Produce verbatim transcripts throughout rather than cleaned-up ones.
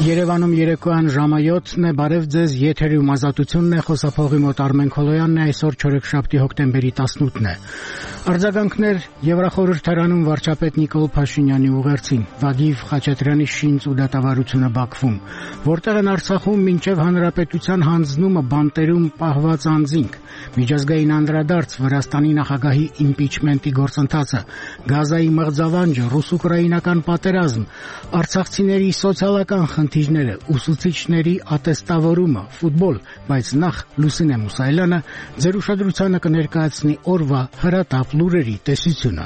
Երևանում երեկոյան ժամը յոթն է, բարև ձեզ, եթերում ազատությունն է, խոսափողի մոտ Արմեն Քոլոյանն է, այսօր չորեքշաբթի հոկտեմբերի տասնութն է։ Արձագանքներ Եվրախորհրդարանում վարչապետ Նիկոլ Փաշինյանի ուղերձին, Վադիվ Խաչատրյանի շինծ ու դատավարությունը Բաքվում, որտեղ են Արցախում մինչև հանրապետության հանձնումը բանտերում պահված անձինք, միջազգային անդրադարձ Վրաստանի նախագահի իմպիչմենտի գործընթացը, Գազայի մղձավանջը, ռուս-ուկրաինական պատերազմ, արցախցիների սոցիալական խնդիրները, ուսուցիչների ատեստավորումը, ֆուտբոլ, բայց նախ Լուսինե Մուսայելյանը ձեր ուշադրությանը կներկայացնի օրվա հրատապ լուրերի տեսությունը։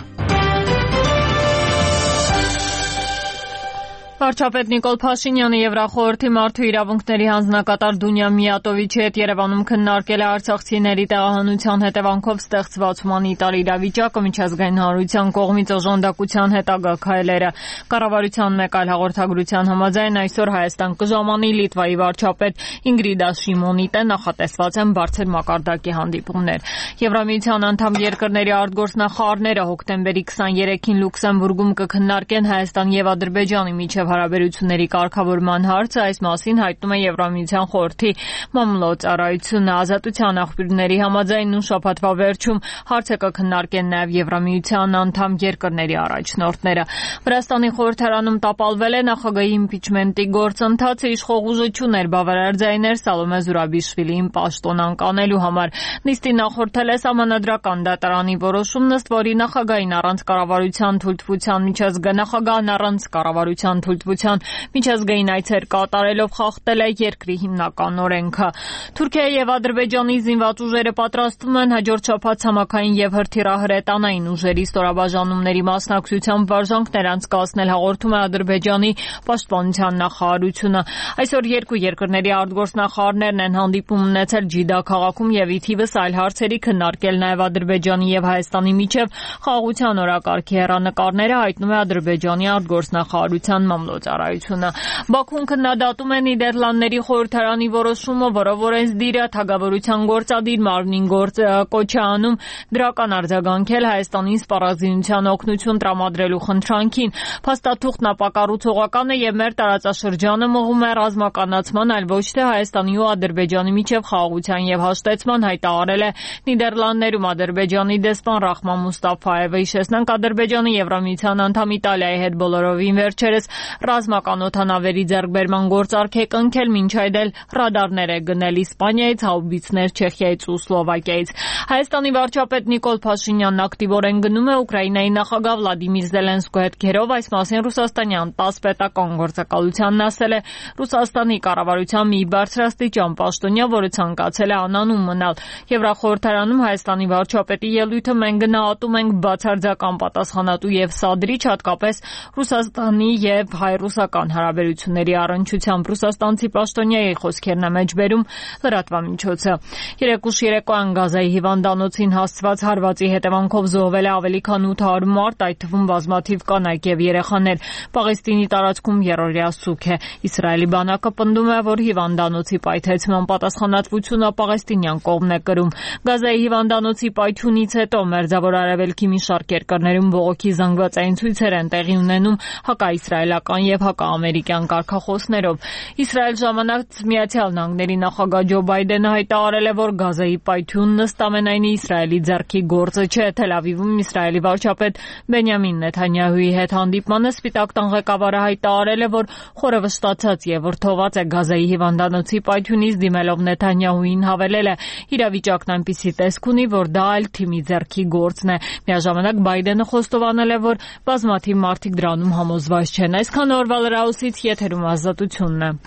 Վարչապետ Նիկոլ Փաշինյանը Եվրախորհրդի մարդու իրավունքների հանձնակատար Դունյա Միատովիչի հետ Երևանում քննարկել է արցախցիների տեղահանության հետևանքով ստեղծված հումանիտար իրավիճակը, միջազգային հանրության կողմից օժանդակության հետագա քայլերը։ Կառավարության մեկ այլ հաղորդագրության համաձայն այսօր Հայաստան կժամանի Լիտվայի վարչապետ Ինգրիդա Շիմոնիտե նախատեսված են բարձր մակարդակի հանդիպումներ։ Եվրամիության անդամ երկրների արտգործնախարարները հոկտեմբերի քսաներեքին Լյուքսեմբուրգում կքննարկեն Հայաստան եւ Ադրբեջանի միջև հարաբերությունների կարգավորման հարցը, այս մասին հայտնում է Եվրամիության խորհրդի մամլոյցարայությունը։ Ազատության աղբյուրների համաձայն նույն շաբաթվա վերջում հարցը կքննարկեն նաև Եվրամիության անդամ երկրների առաջնորդները։ Վրաստանի խորհրդարանում տապալվել է նախագահի իմպիչմենտի գործընթացը, իշխող ուժը չուներ բավարար ձայներ Սալոմե Զուրաբիշվիլիին պաշտոնան կանելու համար։ Նիստին նախորդել է սահմանադրական դատարանի որոշումն, ըստ որի նախագահին առանց կառավարության թույլտվության միջազգային նախագահն առանց կառավարության թույլտվության միջազգային այցեր կատարելով խախտել է երկրի հիմնական օրենքը։ Թուրքիայի եւ Ադրբեջանի զինված ուժերը պատրաստվում են հաջորդ շաբաթ ցամաքային եւ հրթիռահրետանային ուժերի ստորաբաժանումների մասնակցությամբ վարժանքներ անցկացնել, հաղորդում է Ադրբեջանի պաշտպանության նախարարությունը։ Այսօր երկու երկրների արտգործնախարարներն են հանդիպում ունեցել Ջիդա քաղաքում եւ ի թիվս այլ հարցերի քննարկել նաեւ Ադրբեջանի եւ Հայաստանի միջև խաղաղության օրակարգի հեռանկարները, հայտնում է Ադրբեջանի արտգործնախարարության մամլոյցարայությունը։ Բաքուն քննադատում է Նիդերլանդների խորհրդարանի որոշումը, որով օրենսդիրը թագավորության գործադիր մարմնին գործ կոչ է անում դրական արձագանքել Հայաստանին սպառազինության օգնություն տրամադրելու խնդրանքին։ Փաստաթուղթն ապակառուցողական է եւ մեր տարածաշրջանը մղում է ռազմականացման, այլ ոչ թե Հայաստանի ու Ադրբեջանի միջև խաղաղության եւ հաշտեցման, հայտարարել է Նիդերլանդներում Ադրբեջանի դեսպան Ռախման Մուստաֆայևը։ Հիշեցնենք, Ադրբեջանը Եվրամիության անդամ Իտալիայի հետ բոլորովին վերջերս ռազմական օդանավերի ձեռքբերման գործարք է կնքել, մինչ այդ էլ ռադարներ է գնել Իսպանիայից, հաուբիցներ Չեխիայից ու Սլովակիայից։ Հայաստանի վարչապետ Նիկոլ Փաշինյանն ակտիվորեն գնում է Ուկրաինայի նախագահ Վլադիմիր Զելենսկու հետ քերով, այս մասին ռուսաստանյան ՏԱՍՍ պետական գործակալությանն ասել է Ռուսաստանի կառավարության մի բարձրաստիճան պաշտոնյա, որը ցանկացել է անանուն մնալ։ Եվրախորհրդարանում Հայաստանի վարչապետի ելույթը մենք գնահատում ենք բացարձական պատասխանատու եւ սադրիչ, հատկապես Ռուսաստանի եւ հայ-ռուսական հարաբերությունների առնչությամբ, ռուսաստանցի պաշտոնյայի խոսքերն է մեջբերում լրատվամիջոցը։ Երեկուշ երեկոյան Գազայի հիվանդանոցին հասցված հարվածի հետևանքով զոհվել է ավելի քան ութ հարյուր մարդ, այդ թվում բազմաթիվ կանայք եւ երեխաներ։ Պաղեստինի տարածքում երրորդյա սուգ է։ Իսրայելի բանակը պնդում է, որ հիվանդանոցի պայթեցման պատասխանատվությունը պաղեստինյան կողմն է կրում։ Գազայի հիվանդանոցի պայթյունից հետո Մերձավոր Արևելքի մի շարք երկրներում բողոքի զանգվածային ցույցեր են տեղի ունենում հակաիսրայելական եւ հակաամերիկյան կարգախոսներով։ Իսրայել ժամանակ Միացյալ Նահանգների նախագահ Ջո Բայդենը հայտարարել է, որ Գազայի պայթյունն ըստ ամենայնի Իսրայելի ձեռքի գործը չէ։ Թել Ավիվում Իսրայելի վարչապետ Բենյամին Նեթանյահուի հետ հանդիպմանը Սպիտակ տան ղեկավարը հայտարարել է, որ խորը վշտացած եւ վրդոված է Գազայի հիվանդանոցի պայթյունից, դիմելով Նեթանյահուին հավելել է. իրավիճակն այնպիսի տեսք ունի, որ դա այլ թիմի ձեռքի գործն է։ Միաժամանակ Բայդենը խոստովանել է, որ բազմաթիվ մարդիկ դրանում համոզված չեն։ Այսքան օրվա լրահոսից եթերում ազատությունն է։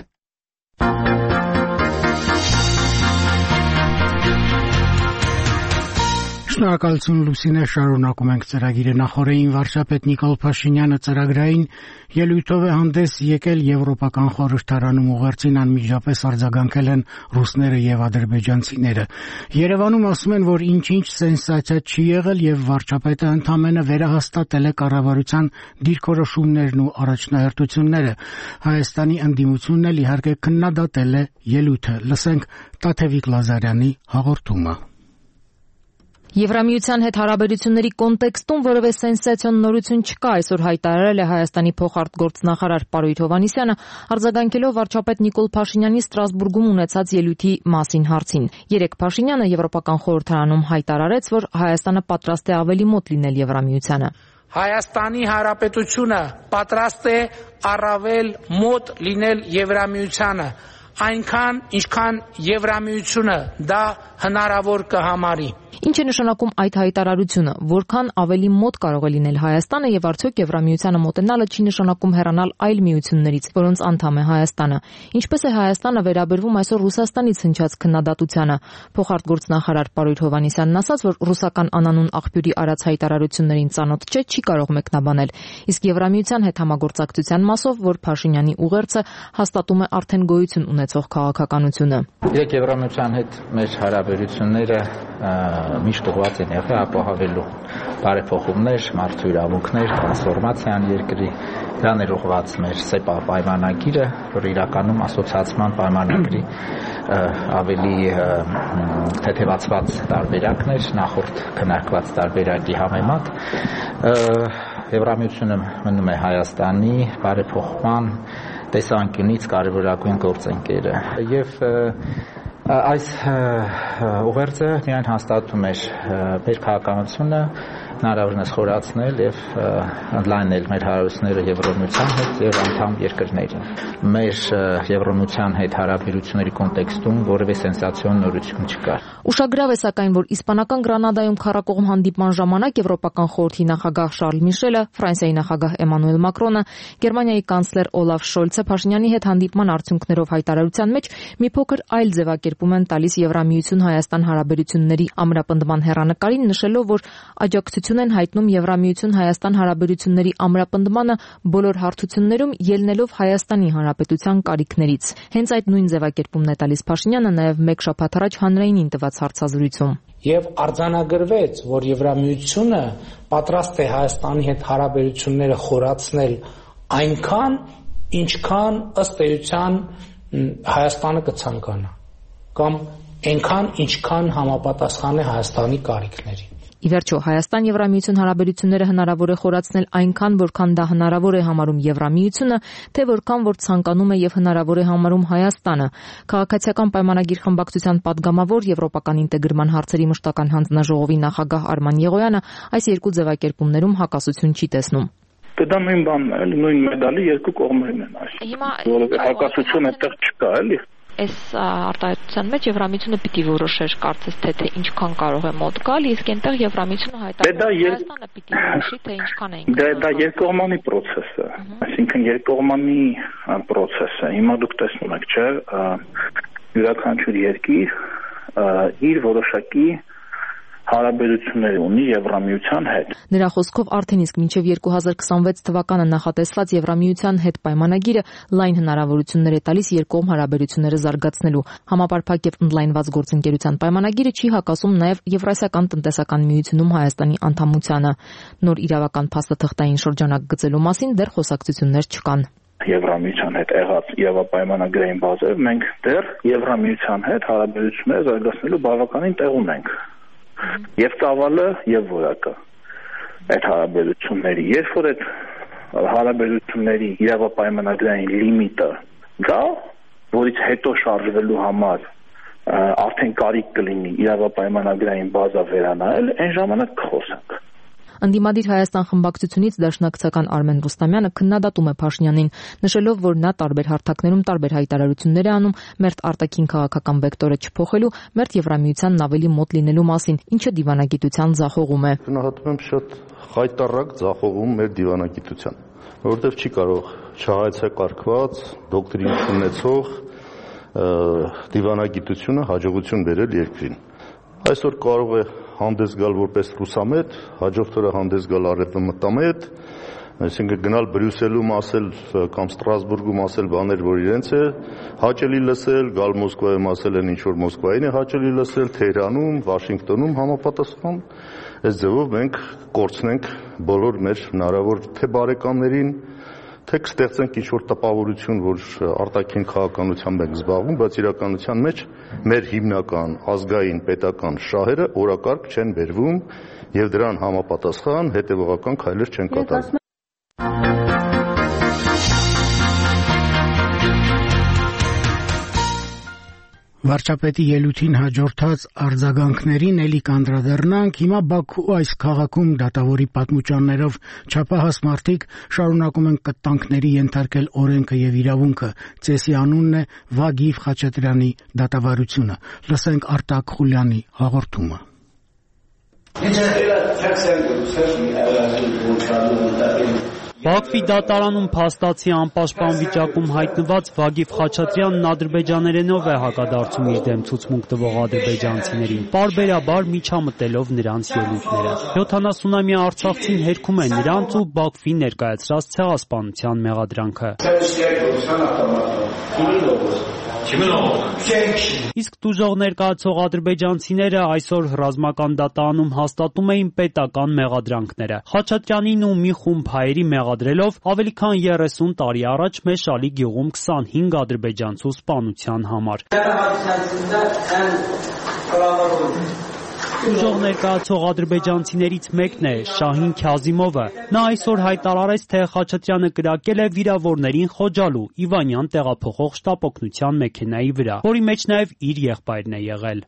Շնորհակալություն Լուսինե, շարունակում ենք ծրագիրը։ Նախորդին վարչապետ Նիկոլ Փաշինյանը ծրագրային ելույթով է հանդես եկել Եվրոպական խորհրդարանում, ուղերձին անմիջապես արձագանքել են ռուսները եւ ադրբեջանցիները։ Երևանում ասում են, որ ինչ-ինչ սենսացիա չի եղել եւ վարչապետը ընդամենը վերահաստատել է կառավարության դիրքորոշումներն ու առաջնահերթությունները։ Հայաստանի ընդդիմությունն էլ իհարկե քննադատել է ելույթը։ Լսենք Տաթևիկ Լազարյանի հաղորդումը։ Եվրամիության հետ հարաբերությունների կոնտեքստում որևէ սենսացիոն նորություն չկա, այսօր հայտարարել է Հայաստանի փոխարտգործնախարար Պարույր Հովհաննիսյանը, արձագանքելով վարչապետ Նիկոլ Փաշինյանի Ստրասբուրգում ունեցած ելույթի մասին հարցին։ Երեկ Փաշինյանը Եվրոպական խորհրդարանում հայտարարեց, որ Հայաստանը պատրաստ է ավելի մոտ լինել Եվրամիությանը։ Հայաստանի Հանրապետությունը պատրաստ է առավել մոտ լինել Եվրամիությանը, այնքան, ինչքան Եվրամիությունը դա հնարավոր կհամարի։ Ինչ է նշանակում այդ հայտարարությունը, որքան ավելի մոտ կարող է լինել Հայաստանը եւ արդյոք Եվրամիությանը մոտենալը չի նշանակում հեռանալ այլ միություններից, որոնց անդամ է Հայաստանը։ Ինչպես է Հայաստանը վերաբերվում այսօր Ռուսաստանից հնչած քննադատությանը։ Փոխարտգործնախարար Պարույր Հովհաննիսյանն ասաց, որ ռուսական անանուն աղբյուրի արած հայտարարություններին ծանոթ չէ, չի կարող մեկնաբանել։ Իսկ Եվրամիության հետ համագործակցության մասով, որ Փաշինյանի ուղերձը հաստատում է արդեն գոյություն ունեցող քաղաքականությունը։ Իրեք Եվրամիության հետ մեր հարաբերությունները միշտ ուղղված են եղել ապահովելու բարեփոխումներ, մարդու իրավունքներ, տրանսֆորմացիան երկրի, դրան էր ուղղված մեր ՍԵՊԱ պայմանագիրը, որը իրականում ասոցիացիան պայմանագրի ավելի թեթևացված տարբերակն էր նախորդ քննարկված տարբերակի համեմատ։ Եվրամիությունը մնում է Հայաստանի բարեփոխման տեսանկյունից կարևորագույն գործընկերը եւ այս ուղերձը միայն հաստատում էր մեր քաղաքականությունը հնարավորինս խորացնել եւ ընդլայնել մեր հարաբերությունները Եվրոմիության հետ եւ անդամ երկրներին։ Մեր Եվրոմիության հետ հարաբերությունների կոնտեքստում որևէ սենսացիոն նորություն չկա։ Ուշագրավ է սակայն, որ իսպանական Գրանադայում քառակողմ հանդիպման ժամանակ Եվրոպական խորհրդի նախագահ Շարլ Միշելը, Ֆրանսիայի նախագահ Էմանուել Մակրոնը, Գերմանիայի կանցլեր Օլաֆ Շոլցը Փաշինյանի հետ հանդիպման արդյունքներով հայտարարության մեջ մի փոքր այլ ձևակերպում են տալիս Եվրամիություն-Հայաստան հարաբերությունների ամրապնդման հեռանկարին, նշելով, որ աջակցություն են հայտնում Եվրամիություն-Հայաստան հարաբերությունների ամրապնդմանը բոլոր հարթություններում, ելնելով Հայաստանի Հանրապետության կարիքներից։ Հենց այդ նույն ձևակերպումն է տալիս Փաշինյանը նաև մեկ շաբաթ առաջ հանրայինին տված հարցազրույցում։ Եվ արձանագրվեց, որ Եվրամիությունը պատրաստ է Հայաստանի հետ հարաբերությունները խորացնել այնքան, ինչքան ըստ էության Հայաստանը կցանկանա, կամ այնքան, ինչքան համապատասխան է Հայաստանի կարիքներին։ Ի վերջո, Հայաստան-Եվրամիություն հարաբերությունները հնարավոր է խորացնել այնքան, որքան դա հնարավոր է համարում Եվրամիությունը, թե որքան որ ցանկանում է եւ հնարավոր է համարում Հայաստանը։ Քաղաքացիական պայմանագիր խմբակցության падգամավոր Եվրոպական ինտեգրման հարցերի մշտական հանձնաժողովի նախագահ Արման Եղոյանը այս երկու ձևակերպումներում հակասություն չի տեսնում։ Դա նույն բանն է, նույն մեդալի երկու կողմերն են այսինքն, որովհետեւ հակասություն այդտեղ չկա, էլի։ Այս արտահայտության մեջ Եվրամիությունը պիտի որոշեր կարծես թե թե ինչքան կարող է մոտ գալ, իսկ այնտեղ Եվրամիությունը հայտարարում է Հայաստանը պիտի որոշի թե ինչքան է ինքը։ Դա երկկողմանի process է, այսինքն երկկողմանի process է։ Հիմա դուք տեսնում եք, չէ, յուրաքանչյուր երկիր իր որոշակի հարաբերություններ ունի Եվրամիության հետ։ Նրա խոսքով արդեն իսկ մինչև երկու հազար քսանվեց թվականը նախատեսված Եվրամիության հետ պայմանագիրը լայն հնարավորություններ է տալիս երկկողմ հարաբերությունները զարգացնելու։ Համապարփակ եւ ընդլայնված գործընկերության պայմանագիրը չի հակասում նաեւ Եվրասիական տնտեսական միությունում Հայաստանի անդամությանը։ Նոր իրավական փաստաթղթային շրջանակ գծելու մասին դեռ խոսակցություններ չկան։ Եվրամիության հետ եղած իրավապայմանագրային բազայով մենք դեռ Եվրամիության հետ հարաբերությունները զարգացնելու բավականին տեղ ունենք։ Եվ ծավալը եւ որակը այդ հարաբերությունների, երբ որ այդ հարաբերությունների իրավապայմանագրային լիմիտը գա, որից հետո շարժվելու համար արդեն կարիք կլինի իրավապայմանագրային բազա վերանայել, այն ժամանակ կխոսենք։ Ընդդիմադիր Հայաստան խմբակցությունից դաշնակցական Արմեն Ռուստամյանը քննադատում է Փաշինյանին, նշելով, որ նա տարբեր հարթակներում տարբեր հայտարարություններ է անում մերթ արտաքին քաղաքական վեկտորը չփոխելու, մերթ Եվրամիությանն ավելի մոտ լինելու մասին, ինչը դիվանագիտության ձախողում է։ Գնահատում եմ շատ խայտառակ ձախողում մեր դիվանագիտության, որովհետև չի կարող չհայեցակարգված դոկտրին ունեցող դիվանագիտությունը հաջողություն բերել երկրին։ Այսօր կարող է հանդես գալ որպես ռուսամետ, հաջորդ օրը հանդես գալ արևմտամետ, այսինքն գնալ Բրյուսելում ասել կամ Ստրասբուրգում ասել բաներ, որ իրենց է հաճելի լսել, գալ Մոսկվայում ասել են ինչ որ Մոսկվային է հաճելի լսել, Թեհրանում, Վաշինգտոնում համապատասխան, այս ձևով մենք կորցնենք բոլոր մեր հնարավոր թե բարեկամներին, թե կստեղծենք ինչ-որ տպավորություն, որ արտաքին քաղաքականությամբ ենք զբաղվում, բայց իրականության մեջ մեր հիմնական ազգային պետական շահերը օրակարգ չեն բերվում եւ դրան համապատասխան հետեւողական քայլեր չեն կատարվում։ Վարչապետի ելույթին հաջորդած արձագանքներին էլի կանդրադառնանք, հիմա Բաքու այս քաղաքում դատավորի պատմուճաններով չափահաս մարդիկ շարունակում են կտանքների ենթարկել օրենքը եւ իրավունքը, ծեսի անունն է Վագիվ Խաչատրյանի դատավարությունը։ Լսենք Արտակ Խուլյանի հաղորդումը։ Բաքվի դատարանում փաստացի անպաշտպան վիճակում հայտնված Վագիվ Խաչատրյանն ադրբեջաներենով է հակադարձում իր դեմ ցուցմունք տվող ադրբեջանցիներին, պարբերաբար միջամտելով նրանց ելույթները։ յոթանասունամյա արցախցին հերքում է նրանց ու Բաքվի ներկայացրած ցեղասպանության մեղադրանքը։ Իսկ տուժող ներկայացող ադրբեջանցիները այսօր ռազմական դատարանում հաստատում էին պետական մեղադրանքները։ Խաչատրյանին ու մի խումբ հայերի մեղադրելով ավելի քան երեսուն տարի առաջ Մեշալի գյուղում քսանհինգ ադրբեջանցու սպանության համար։ Տուժող ներկայացող ադրբեջանցիներից մեկն է Շահին Քազիմովը։ Նա այսօր հայտարարեց, թե Խաչատրյանը կրակել է վիրավորներին խոջալու Իվանյան տեղափոխող շտապօգնության մեքենայի վրա, որի մեջ նաև իր եղբայրն է եղել։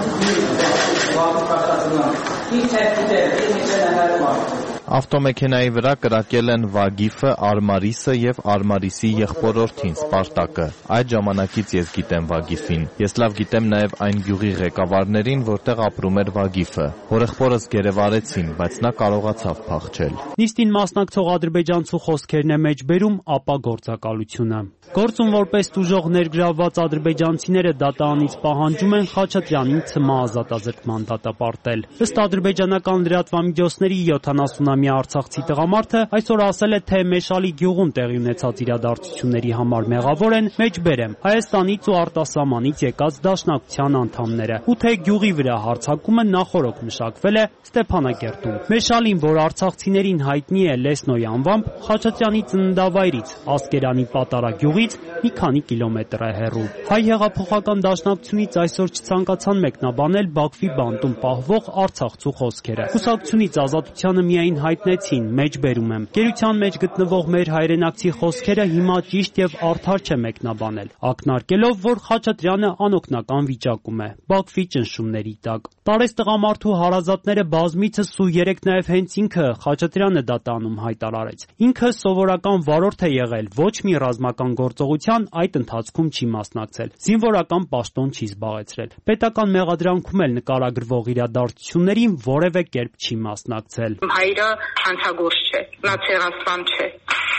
Ավտոմեքենայի վրա կրակել են Վագիֆը, Արմարիսը եւ Արմարիսի եղբորորդին Սպարտակը։ Այդ ժամանակից ես գիտեմ Վագիֆին։ Ես լավ գիտեմ նաեւ այն գյուղի ղեկավարներին, որտեղ ապրում էր Վագիֆը։ Հորեղբորս գերեվարեցին, բայց նա կարողացավ փախչել։ Նիստին մասնակցող ադրբեջանցու խոսքերն է մեջբերում ապա գործակալությունը։ Գործում որպես տուժող ներգրավված ադրբեջանցիները դատարանից պահանջում են Խաչատրյանին ցմահ ազատազրկման դատապարտել։ Ըստ ադրբեջանական լրատվամիջոցների յոթանասունամյա արցախցի տղամարդը այսօր ասել է, թե Մեշալի գյուղում տեղի ունեցած իրադարձությունների համար մեղավոր են, մեջբերեմ, Հայաստանից ու արտասահմանից եկած դաշնակցության անդամները, ու թե գյուղի վրա հարձակումը նախօրոք մշակվել է Ստեփանակերտում։ Մեշալին, որ արցախցիներին հայտնի է Լեսնոյի անվամբ, Խաչատրյանի ծննդավայրից Ասկերանի Պատարագ գյուղից մի քանի կիլոմետր է հեռու։ Հայ հեղափոխական դաշնակցությունից այսօր չցանկացան մեկնաբանել Բաքվի բանտում պահվող արցախցու խոսքերը։ Կուսակցությունից ազատությանը միայն հայտնեցին, մեջբերում եմ։ Գերության մեջ գտնվող մեր հայրենակցի խոսքերը հիմա ճիշտ եւ արդար չէ մեկնաբանել, ակնարկելով, որ Խաչատրյանը անօգնական վիճակում է Բաքվի ճնշումների տակ։ Տարես տղամարդու հարազատները բազմիցս ու երեք նաեւ հենց ինքը Խաչատրյանը դատարանում հայտարարեց։ Ինքը սովորական վարորդ է եղել, ոչ մի ռազմական գործողության այդ ընթացքում չի մասնակցել, զինվորական պաշտոն չի զբաղեցրել։ Պետական մեղադրանքում էլ նկարագրվող իրադարձություններին որևէ կերպ չի մասնակցել։ Հայրը հանցագործ չէ, նա ցեղասպան չէ,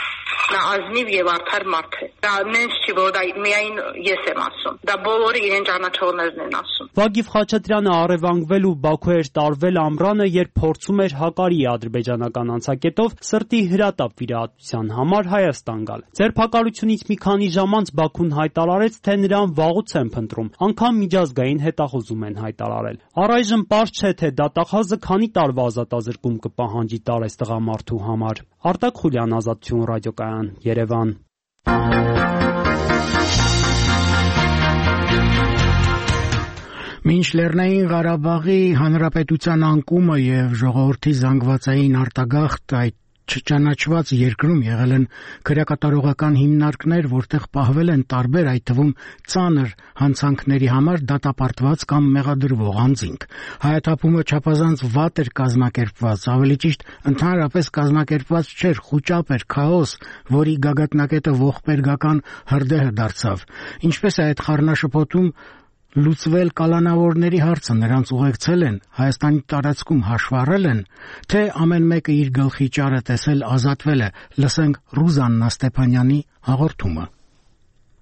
նա ազնիվ եւ արդար մարդ է։ Դա նենց չի, որ դա միայն ես եմ ասում, դա բոլորը իրեն ճանաչողներն են ասում։ Վագիվ Խաչատրյանը առևանգվել ու Բաքու էր տարվել ամռանը, երբ փորձում էր հակարի ադրբեջանական անցակետով սրտի հրատապ վիրահատության համար Հայաստան գալ։ Ձերբակալությունից մի քանի ժամ անց Բաքուն հայտարարեց, թե նրան վաղուց են փնտրում, անգամ միջազգային հետախուզում են հայտարարել։ Առայժմ պարզ չէ, թե դատախազը քանի տարվա ազատազրկում կպահանջի տարես տղամարդու համար։ Արտակ Խուլյան, Ազատություն ռադիոկայան, Երևան։ Մինչ Լեռնային Ղարաբաղի Հանրապետության անկումը եւ ժողովրդի զանգվածային արտագաղթ այդ չճանաչված երկրում եղել են քրեակատարողական հիմնարկներ, որտեղ պահվել են տարբեր, այդ թվում ծանր հանցանքների համար դատապարտված կամ մեղադրվող անձինք։ Հայաթափումը չափազանց վատ էր կազմակերպված, ավելի ճիշտ ընդհանրապես կազմակերպված չէր, խուճապ էր, քաոս, որի գագաթնակետը ողբերգական հրդեհը դարձավ։ Ինչպես է այդ խառնաշփոթում լուծվել կալանավորների հարցը, նրանց ուղեկցել են, Հայաստանի տարածքում հաշվառել են, թե ամեն մեկը իր գլխի ճարը տեսել ազատվել է։ Լսենք Ռուզաննա Ստեփանյանի հաղորդումը։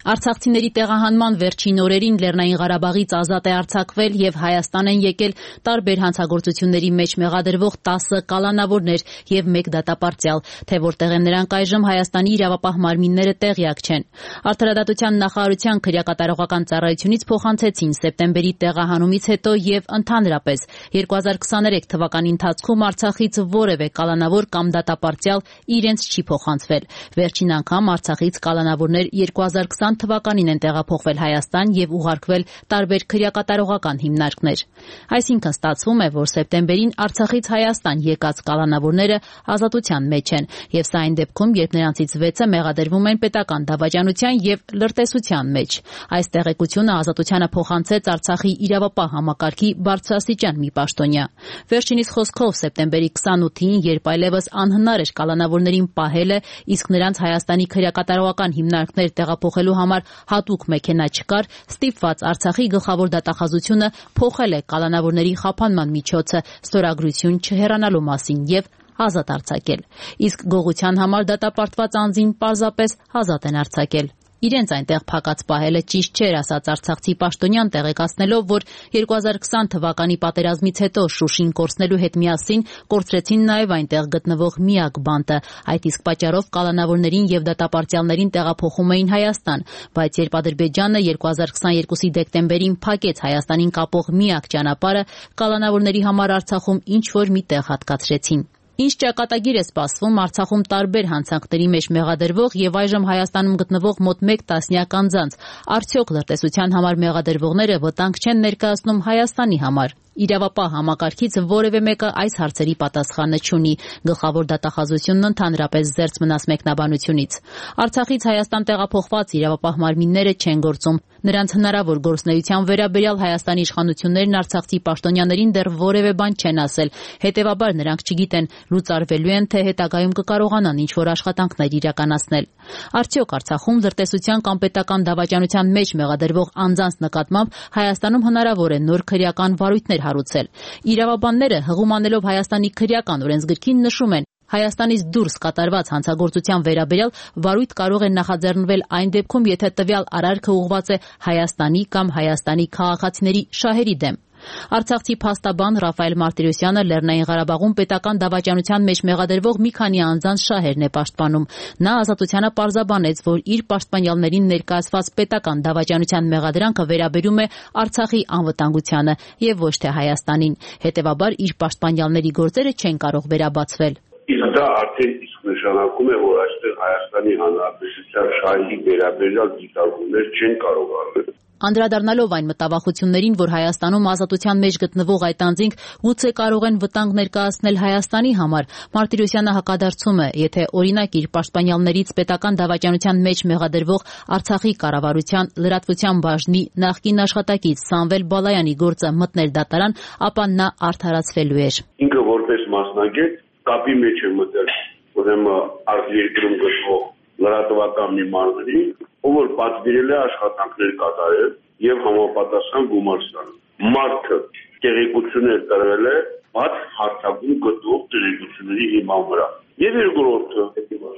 Արցախցիների տեղահանման վերջին օրերին Լեռնային Ղարաբաղից ազատ է արձակվել եւ Հայաստան են եկել տարբեր հանցագործությունների մեջ մեղադրվող տասը կալանավորներ եւ մեկ դատապարտյալ, թե որտեղ են նրանք այժմ Հայաստանի իրավապահ մարմինները տեղյակ չեն։ Արդարադատության նախարարության քրեակատարողական ծառայությունից փոխանցեցին սեպտեմբերի տեղահանումից հետո եւ ընդհանրապես երկու հազար քսաներեք թվականի ընթացքում Արցախից որևէ կալանավոր կամ դատապարտյալ իրենց չի փոխանցվել։ Վերջին անգամ Արցախից կալանավորներ երկու հազար քսան թվականին են տեղափոխվել Հայաստան եւ ուղարկվել տարբեր քրեակատարողական հիմնարկներ։ Այսինքն ստացվում է, որ սեպտեմբերին Արցախից Հայաստան եկած կալանավորները ազատության մեջ են, եւ սա այն դեպքում, երբ նրանցից վեցը մեղադրվում են պետական դավաճանության եւ լրտեսության մեջ։ Այս տեղեկությունը ազատությանը փոխանցեց Արցախի իրավապահ համակարգի բարձրաստիճան մի պաշտոնյա։ Վերջինիս խոսքով սեպտեմբերի քսանութին, երբ այլևս անհնար էր կալանավորներին պահելը, իսկ նրանց Հայաստանի քրեակատարողական հիմնարկներ տեղափոխելու համար հատուկ մեքենա չկար, ստիպված Արցախի գլխավոր դատախազությունը փոխել է կալանավորների խափանման միջոցը ստորագրություն չհեռանալու մասին եւ ազատ արձակել։ Իսկ գողության համար դատապարտված անձին պարզապես ազատ են արձակել։ Իրենց այնտեղ փակած պահելը ճիշտ չէր, ասաց արցախցի պաշտոնյան, տեղեկացնելով, որ երկու հազար քսան թվականի պատերազմից հետո Շուշին կորցնելու հետ միասին կորցրեցին նաև այնտեղ գտնվող միակ բանտը։ Այդ իսկ պատճառով կալանավորներին եւ դատապարտյալներին տեղափոխում էին Հայաստան, բայց երբ Ադրբեջանը երկու հազար քսաներկուսի դեկտեմբերին փակեց Հայաստանին կապող միակ ճանապարհը, կալանավորների համար Արցախում ինչ որ մի տեղ հատկացրեցին։ Ինչ ճակատագիր է սպասվում Արցախում տարբեր հանցանքների մեջ մեղադրվող եւ այժմ Հայաստանում գտնվող մոտ մեկ տասնյակ անձանց, արդյոք լրտեսության համար մեղադրվողները վտանգ չեն ներկայացնում Հայաստանի համար։ Իրավապահ համակարգից որևէ մեկը այս հարցերի պատասխանը չունի։ Գլխավոր դատախազությունն ընդհանրապես զերծ մնաց մեկնաբանությունից։ Արցախից Հայաստան տեղափոխված իրավապահ մարմինները չեն գործում։ Նրանց հնարավոր գործունեության վերաբերյալ Հայաստանի իշխանություններն արցախցի պաշտոնյաներին դեռ որևէ բան չեն ասել։ Հետևաբար նրանք չգիտեն լուծարվելու են, թե հետագայում կկարողանան ինչ-որ աշխատանքներ իրականացնել։ Արդյոք Արցախում լրտեսության կամ պետական դավաճանության մեջ մեղադրվող անձանց նկատմամբ Հայաստանում հնարավոր է նոր քրեական վարույթներ հարուցել։ Իրավաբանները հղում անելով Հայաստանի քրեական օրենսգրքին նշում են, Հայաստանից դուրս կատարված հանցագործության վերաբերյալ վարույթ կարող է նախաձեռնվել այն դեպքում, եթե տվյալ արարքը ուղղված է Հայաստանի կամ Հայաստանի քաղաքացիների շահերի դեմ։ Արցախցի փաստաբան Ռաֆայել Մարտիրոսյանը Լեռնային Ղարաբաղում պետական դավաճանության մեջ մեղադրվող մի քանի անձանց շահերն է պաշտպանում։ Նա ազատությանը պարզաբանեց, որ իր պաշտպանյալներին ներկայացված պետական դավաճանության մեղադրանքը վերաբերում է Արցախի անվտանգությանը եւ ոչ թե Հայաստանին։ Հետևաբար իր պաշտպանյալների գործերը չեն կարող վերաբացվել։ Իսկ դա արդեն իսկ նշանակում է, որ այստեղ Հայաստանի Հանրապետության շահերի վերաբերյալ դիտարկումներ չեն կարող արվել։ Անդրադառնալով այն մտավախություններին, որ Հայաստանում ազատության մեջ գտնվող այդ անձինք գուցե կարող են վտանգ ներկայացնել Հայաստանի համար, Մարտիրոսյանը հակադարձում է, եթե օրինակ իր պաշտպանյալներից պետական դավաճանության մեջ մեղադրվող Արցախի կառավարության լրատվության բաժնի նախկին աշխատակից Սամվել Բալայանի գործը մտներ դատարան, ապա նա արդարացվելու էր։ Ինքը որպես մասնագետ կապի մեջ է մտել, ուրեմն արտերկրում գտնվող լրատվական մի մարմնի, ով որ պատվիրել է աշխատանքներ կատարել եւ համապատասխան գումար ստանում։ Մարդը տեղեկություններ տրվել է բաց հարցակում գտնող տեղեկությունների հիման վրա։ Եվ երկրորդը,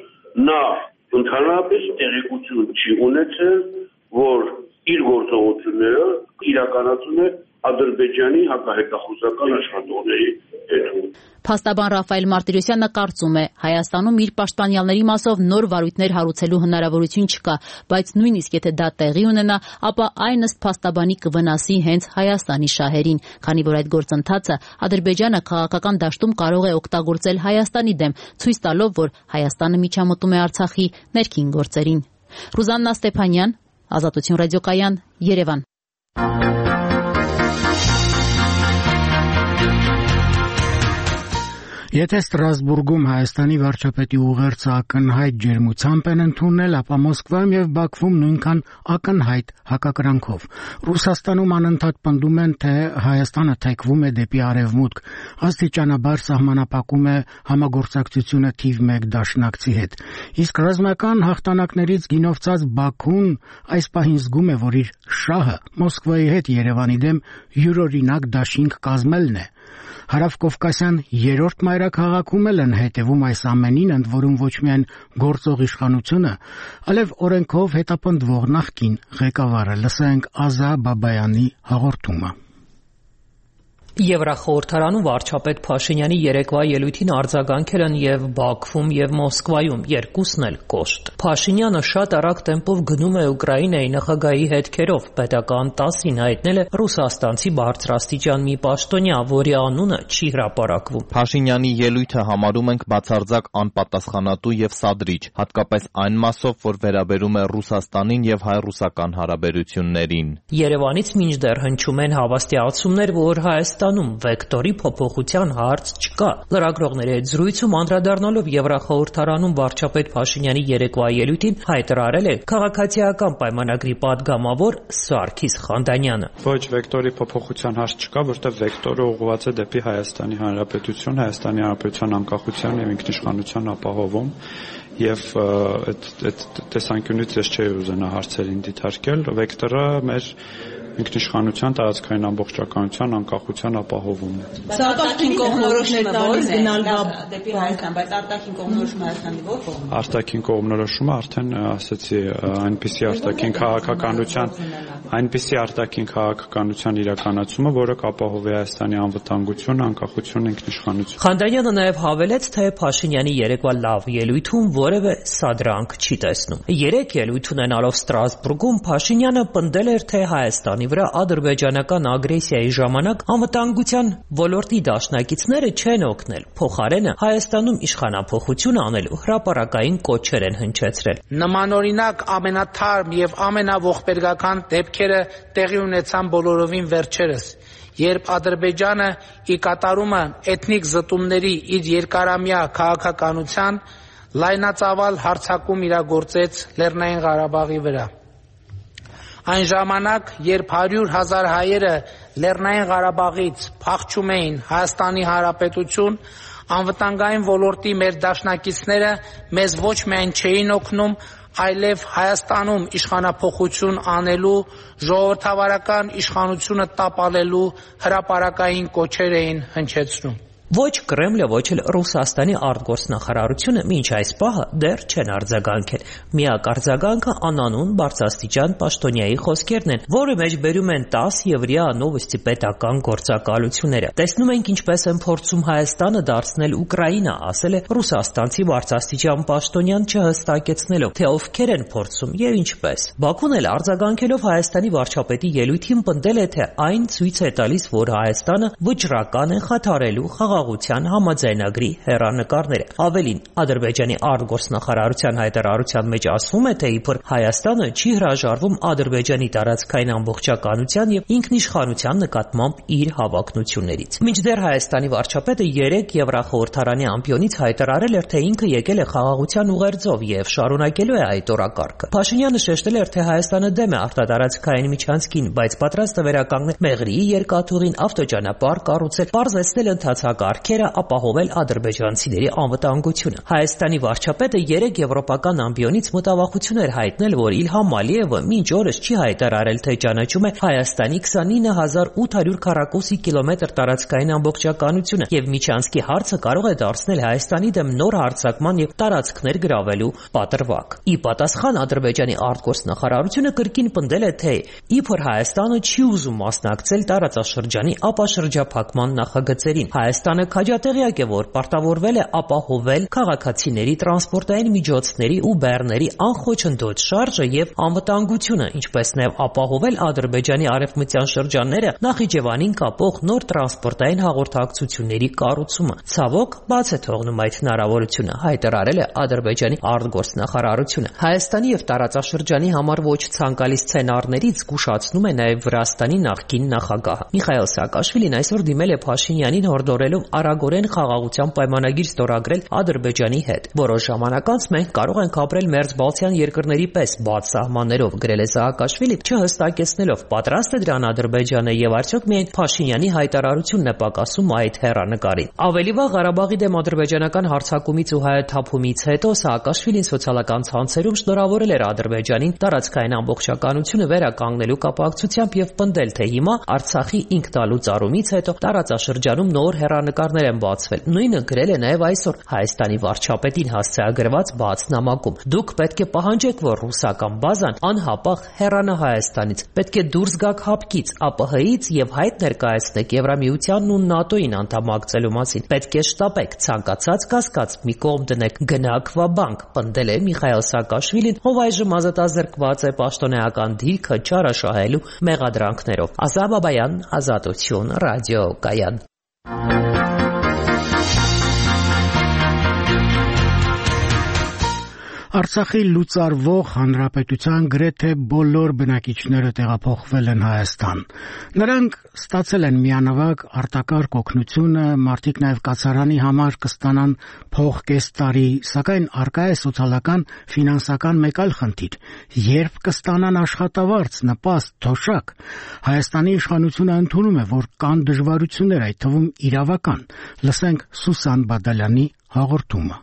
նա ընդհանրապես տեղեկություն չի ունեցել, որ իր գործողությունները իրականացում է Ադրբեջանի հակահետախուզական աշխատողների հետ։ Փաստաբան Ռաֆայել Մարտիրոսյանը կարծում է, Հայաստանում իր պաշտպանյալների մասով նոր վարույթներ հարուցելու հնարավորություն չկա, բայց նույնիսկ եթե դա տեղի ունենա, ապա այն ըստ փաստաբանի կվնասի հենց Հայաստանի շահերին, քանի որ այդ գործընթացը Ադրբեջանը քաղաքական դաշտում կարող է օգտագործել Հայաստանի դեմ, ցույց տալով, որ Հայաստանը միջամտում է Արցախի ներքին գործերին։ Ռուզաննա Ստեփանյան, Ազատություն ռադիոկայան, Երևան։ Եթե Ստրասբուրգում Հայաստանի վարչապետի ուղերձը ակնհայտ ջերմությամբ են ընդունել, ապա Մոսկվայում եւ Բաքվում նույնքան ակնհայտ հակակրանքով։ Ռուսաստանում անընդհատ պնդում են, թե Հայաստանը թեքվում է դեպի արևմուտք, աստիճանաբար սահմանափակում է համագործակցությունը թիվ մեկ դաշնակցի հետ։ Իսկ ռազմական հաղթանակներից գինովցած Բաքուն այս պահին զգում է, որ իր շահը Մոսկվայի հետ Երևանի դեմ յուրօրինակ դաշինք կազմելն է։ Հարավկովկասյան երրորդ մայրաքաղաքում էլ են հետևում այս ամենին, ընդ որում ոչ միայն գործող իշխանությունը, այլև օրենքով հետապնդվող նախկին ղեկավարը։ Լսենք Ազա Բաբայանի հաղորդումը։ Եվրախորհրդարանում վարչապետ Փաշինյանի երեկվա ելույթին արձագանքել են եւ Բաքվում եւ Մոսկվայում, երկուսն էլ կոշտ։ Փաշինյանը շատ արագ տեմպով գնում է Ուկրաինայի նախագահի հետքերով, պետական տասին հայտնել է ռուսաստանցի բարձրաստիճան մի պաշտոնյա, որի անունը չի հրապարակվում։ Փաշինյանի ելույթը համարում ենք բացարձակ անպատասխանատու եւ սադրիչ, հատկապես այն մասով, որ վերաբերում է Ռուսաստանին եւ հայ-ռուսական հարաբերություններին։ Երևանից մինչդեռ հնչում են հավաստիացումներ, որ Հայաստան վեկտորի փոփոխության հարց չկա։ Լրագրողների հետ զրույցում անդրադառնալով Եվրախորհրդարանում վարչապետ Փաշինյանի երեկվա ելույթին հայտարարել է քաղաքացիական պայմանագրի падգամավոր Սարգիս Խանդանյանը։ Ոչ, վեկտորի փոփոխության հարց չկա, որտեղ վեկտորը ուղղված է դեպի Հայաստանի Հանրապետություն, Հայաստանի Հանրապետության անկախության եւ ինքնիշխանության ապահովում։ Եվ այդ այդ տեսանկյունից ես չէի ուզենա հարցերին դիտարկել։ Վեկտորը մեր ինքնիշխանության, տարածքային ամբողջականության, անկախության ապահովումն է։ Սա արտաքին կողմնորոշներ տալիս գնալ դեպի Հայաստան, բայց արտաքին կողմնորոշումը Հայաստանի ո՞ր կողմն է։ Արտաքին կողմնորոշումը արդեն ասացի, այնպիսի արտաքին քաղաքականության, այնպիսի արտաքին քաղաքականության իրականացումը, որը կապահովի Հայաստանի անվտանգությունը, անկախությունը, ինքնիշխանությունը։ Խանդանյանը նաև հավելեց, թե Փաշինյանի երեկվա լավ ելույթում որևէ սադրանք չի տեսնում։ Երեք ելույթ ունենալով Ստրասբուրգում Փաշինյանը պնդել էր, թե Հայաստանի վրա ադրբեջանական ագրեսիայի ժամանակ անվտանգության ոլորտի դաշնակիցները չեն օգնել, փոխարենը Հայաստանում իշխանափոխություն անելու հրապարակային կոչեր են հնչեցրել։ Նմանօրինակ ամենաթարմ եւ ամենաողբերգական դեպքերը տեղի ունեցան բոլորովին վերջերս, երբ Ադրբեջանը ի կատարումը էթնիկ զտումների իր երկարամյա քաղաքականության լայնածավալ հարձակում իրագործեց Լեռնային Ղարաբաղի վրա։ Այն ժամանակ, երբ հարյուր հազար հայերը Լեռնային Ղարաբաղից փախչում էին Հայաստանի Հանրապետություն, անվտանգային ոլորտի մեր դաշնակիցները մեզ ոչ միայն չէին օգնում, այլև Հայաստանում իշխանափոխություն անելու, ժողովրդավարական իշխանությունը տապալելու հրապարակային կոչեր էին հնչեցնում։ Ոչ Կրեմլը, ոչ էլ Ռուսաստանի արտգործնախարարությունը մինչ այս պահը դեռ չեն արձագանքել։ Միակ արձագանքը անանուն բարձրաստիճան պաշտոնյայի խոսքերն են, որը մեջ բերում են տաս եւ ՌԻԱ Նովոստի պետական գործակալությունները։ Տեսնում ենք ինչպես են փորձում Հայաստանը դարձնել Ուկրաինա, ասել է ռուսաստանցի բարձրաստիճան պաշտոնյան չհստակեցնելով, թե ովքեր են փորձում եւ ինչպես։ Բաքուն էլ արձագանքելով Հայաստանի վարչապետի ելույթին պնդել է, թե այն ցույց է տալիս, որ Հայաստանը վճռական է խաթարելու խաղաղության համաձայնագրի հեռանկարները։ Ավելին, Ադրբեջանի արտգործնախարարության հայտարարության մեջ ասվում է, թե իբր Հայաստանը չի հրաժարվում Ադրբեջանի տարածքային ամբողջականության եւ ինքնիշխանության նկատմամբ իր հավակնություններից։ Մինչդեռ Հայաստանի վարչապետը երեք Եվրախորհրդարանի ամբիոնից հայտարարել էր, թե ինքը եկել է խաղաղության ուղերձով եւ շարունակելու է այդ օրակարգը։ Փաշինյանը շեշտել էր, թե Հայաստանը դեմ է արտատարածքային միջանցքին, բայց պատրաստ է վերականգնել Մեղրիի երկաթուղին, ավտոճանապարհ կառուցել, պարզեցնել ընթացակարգերը, ապահովել ադրբեջանցիների անվտանգությունը։ Հայաստանի վարչապետը երեք եվրոպական ամբիոնից մտավախություն էր հայտնել, որ Իլհամ Ալիևը մինչ օրս չի հայտարարել, թե ճանաչում է Հայաստանի քսանինը հազար ութ հարյուր քառակուսի կիլոմետր տարածքային ամբողջականությունը եւ միջանցքի հարցը կարող է դարձնել Հայաստանի դեմ նոր հարձակման եւ տարածքներ գրավելու պատրվակ։ Ի պատասխան Ադրբեջանի արտգործնախարարությունը կրկին պնդել է, թե իբր Հայաստանը չի ուզում մասնակցել տարածաշրջանի ապաշրջափակման նախագծերին։ Հայաստանը քաջատեղյակ է, որ պարտավորվել է ապահովել քաղաքացիների, տրանսպորտային միջոցների ու բեռների անխոչնդոտ շարժը եւ անվտանգությունը, ինչպես նաեւ ապահովել Ադրբեջանի արևմտյան շրջանները Նախիջևանին կապող նոր տրանսպորտային հաղորդակցությունների կառուցումը։ Ցավոք, բաց է թողնում այդ հնարավորությունը, հայտարարել է Ադրբեջանի արտգործնախարարությունը։ Հայաստանի եւ տարածաշրջանի համար ոչ ցանկալի սցենարներից զգուշացնում է նաեւ Վրաստանի նախկին նախագահը։ Միխայել Սաակաշվիլին այսօր դիմել է Փաշինյանին հորդորելով արագորեն խաղաղության պայմանագիր ստորագրել Ադրբեջանի հետ։ Որոշ ժամանակ անց մենք կարող ենք ապրել մերձբալթյան երկրների պես բաց սահմաններով, գրել է Սաակաշվիլին, չհստակեցնելով պատրաստ է դրան Ադրբեջանը եւ արդյոք միայն Փաշինյանի հայտարարությունն է պակասում այդ հեռանկարին։ Ավելի վաղ Ղարաբաղի դեմ ադրբեջանական հարձակումից ու հայաթափումից հետո Սաակաշվիլին սոցիալական ցանցերում շնորհավորել էր Ադրբեջանին տարածքային ամբողջականությունը վերականգնելու կապակցությամբ եւ պնդել, թե հիմա Արցախի ինքնալուծարումից հետո տարածաշրջանում նոր հեռանկարներ են բացվել։ Նույնը գրել է նաեւ այսօր Հայաստանի վարչապետին հասցեագրված բաց նամակում։ Դուք պետք է պահանջեք, որ ռուսական բազան անհապաղ հեռանա Հայաստանից։ Պետք է դուրս գաք հապկից, ԱՊՀ-ից եւ հայտ ներկայացնեք Եվրամիությանն ու ՆԱՏՕ-ին անդամակցելու մասին։ Պետք է շտապեք, ցանկացած կասկած մի կողմ դնեք, գնաք Վաբանկ, պնդել է Միխայել Սաակաշվիլին, ով այժմ ազատազրկված է պաշտոնեական դիրքը չարաշահելու մեղադրանքներով։ Ազատ Բաբայան, Ազատություն, ռադիոկայան։ Արցախի լուծարվող հանրապետության գրեթե բոլոր բնակիչները տեղափոխվել են Հայաստան։ Նրանք ստացել են միանավագ արտակարգ օգնությունը, մարդիկ նաև կացարանի համար կստանան փող կես տարի, սակայն առկա է սոցիալական, ֆինանսական մեկ այլ խնդիր. երբ կստանան աշխատավարձ, նպաստ, թոշակ։ Հայաստանի իշխանությունը ընդունում է, որ կան դժվարություններ, այդ թվում իրավական։ Լսենք Սուսան Բադալյանի հաղորդումը։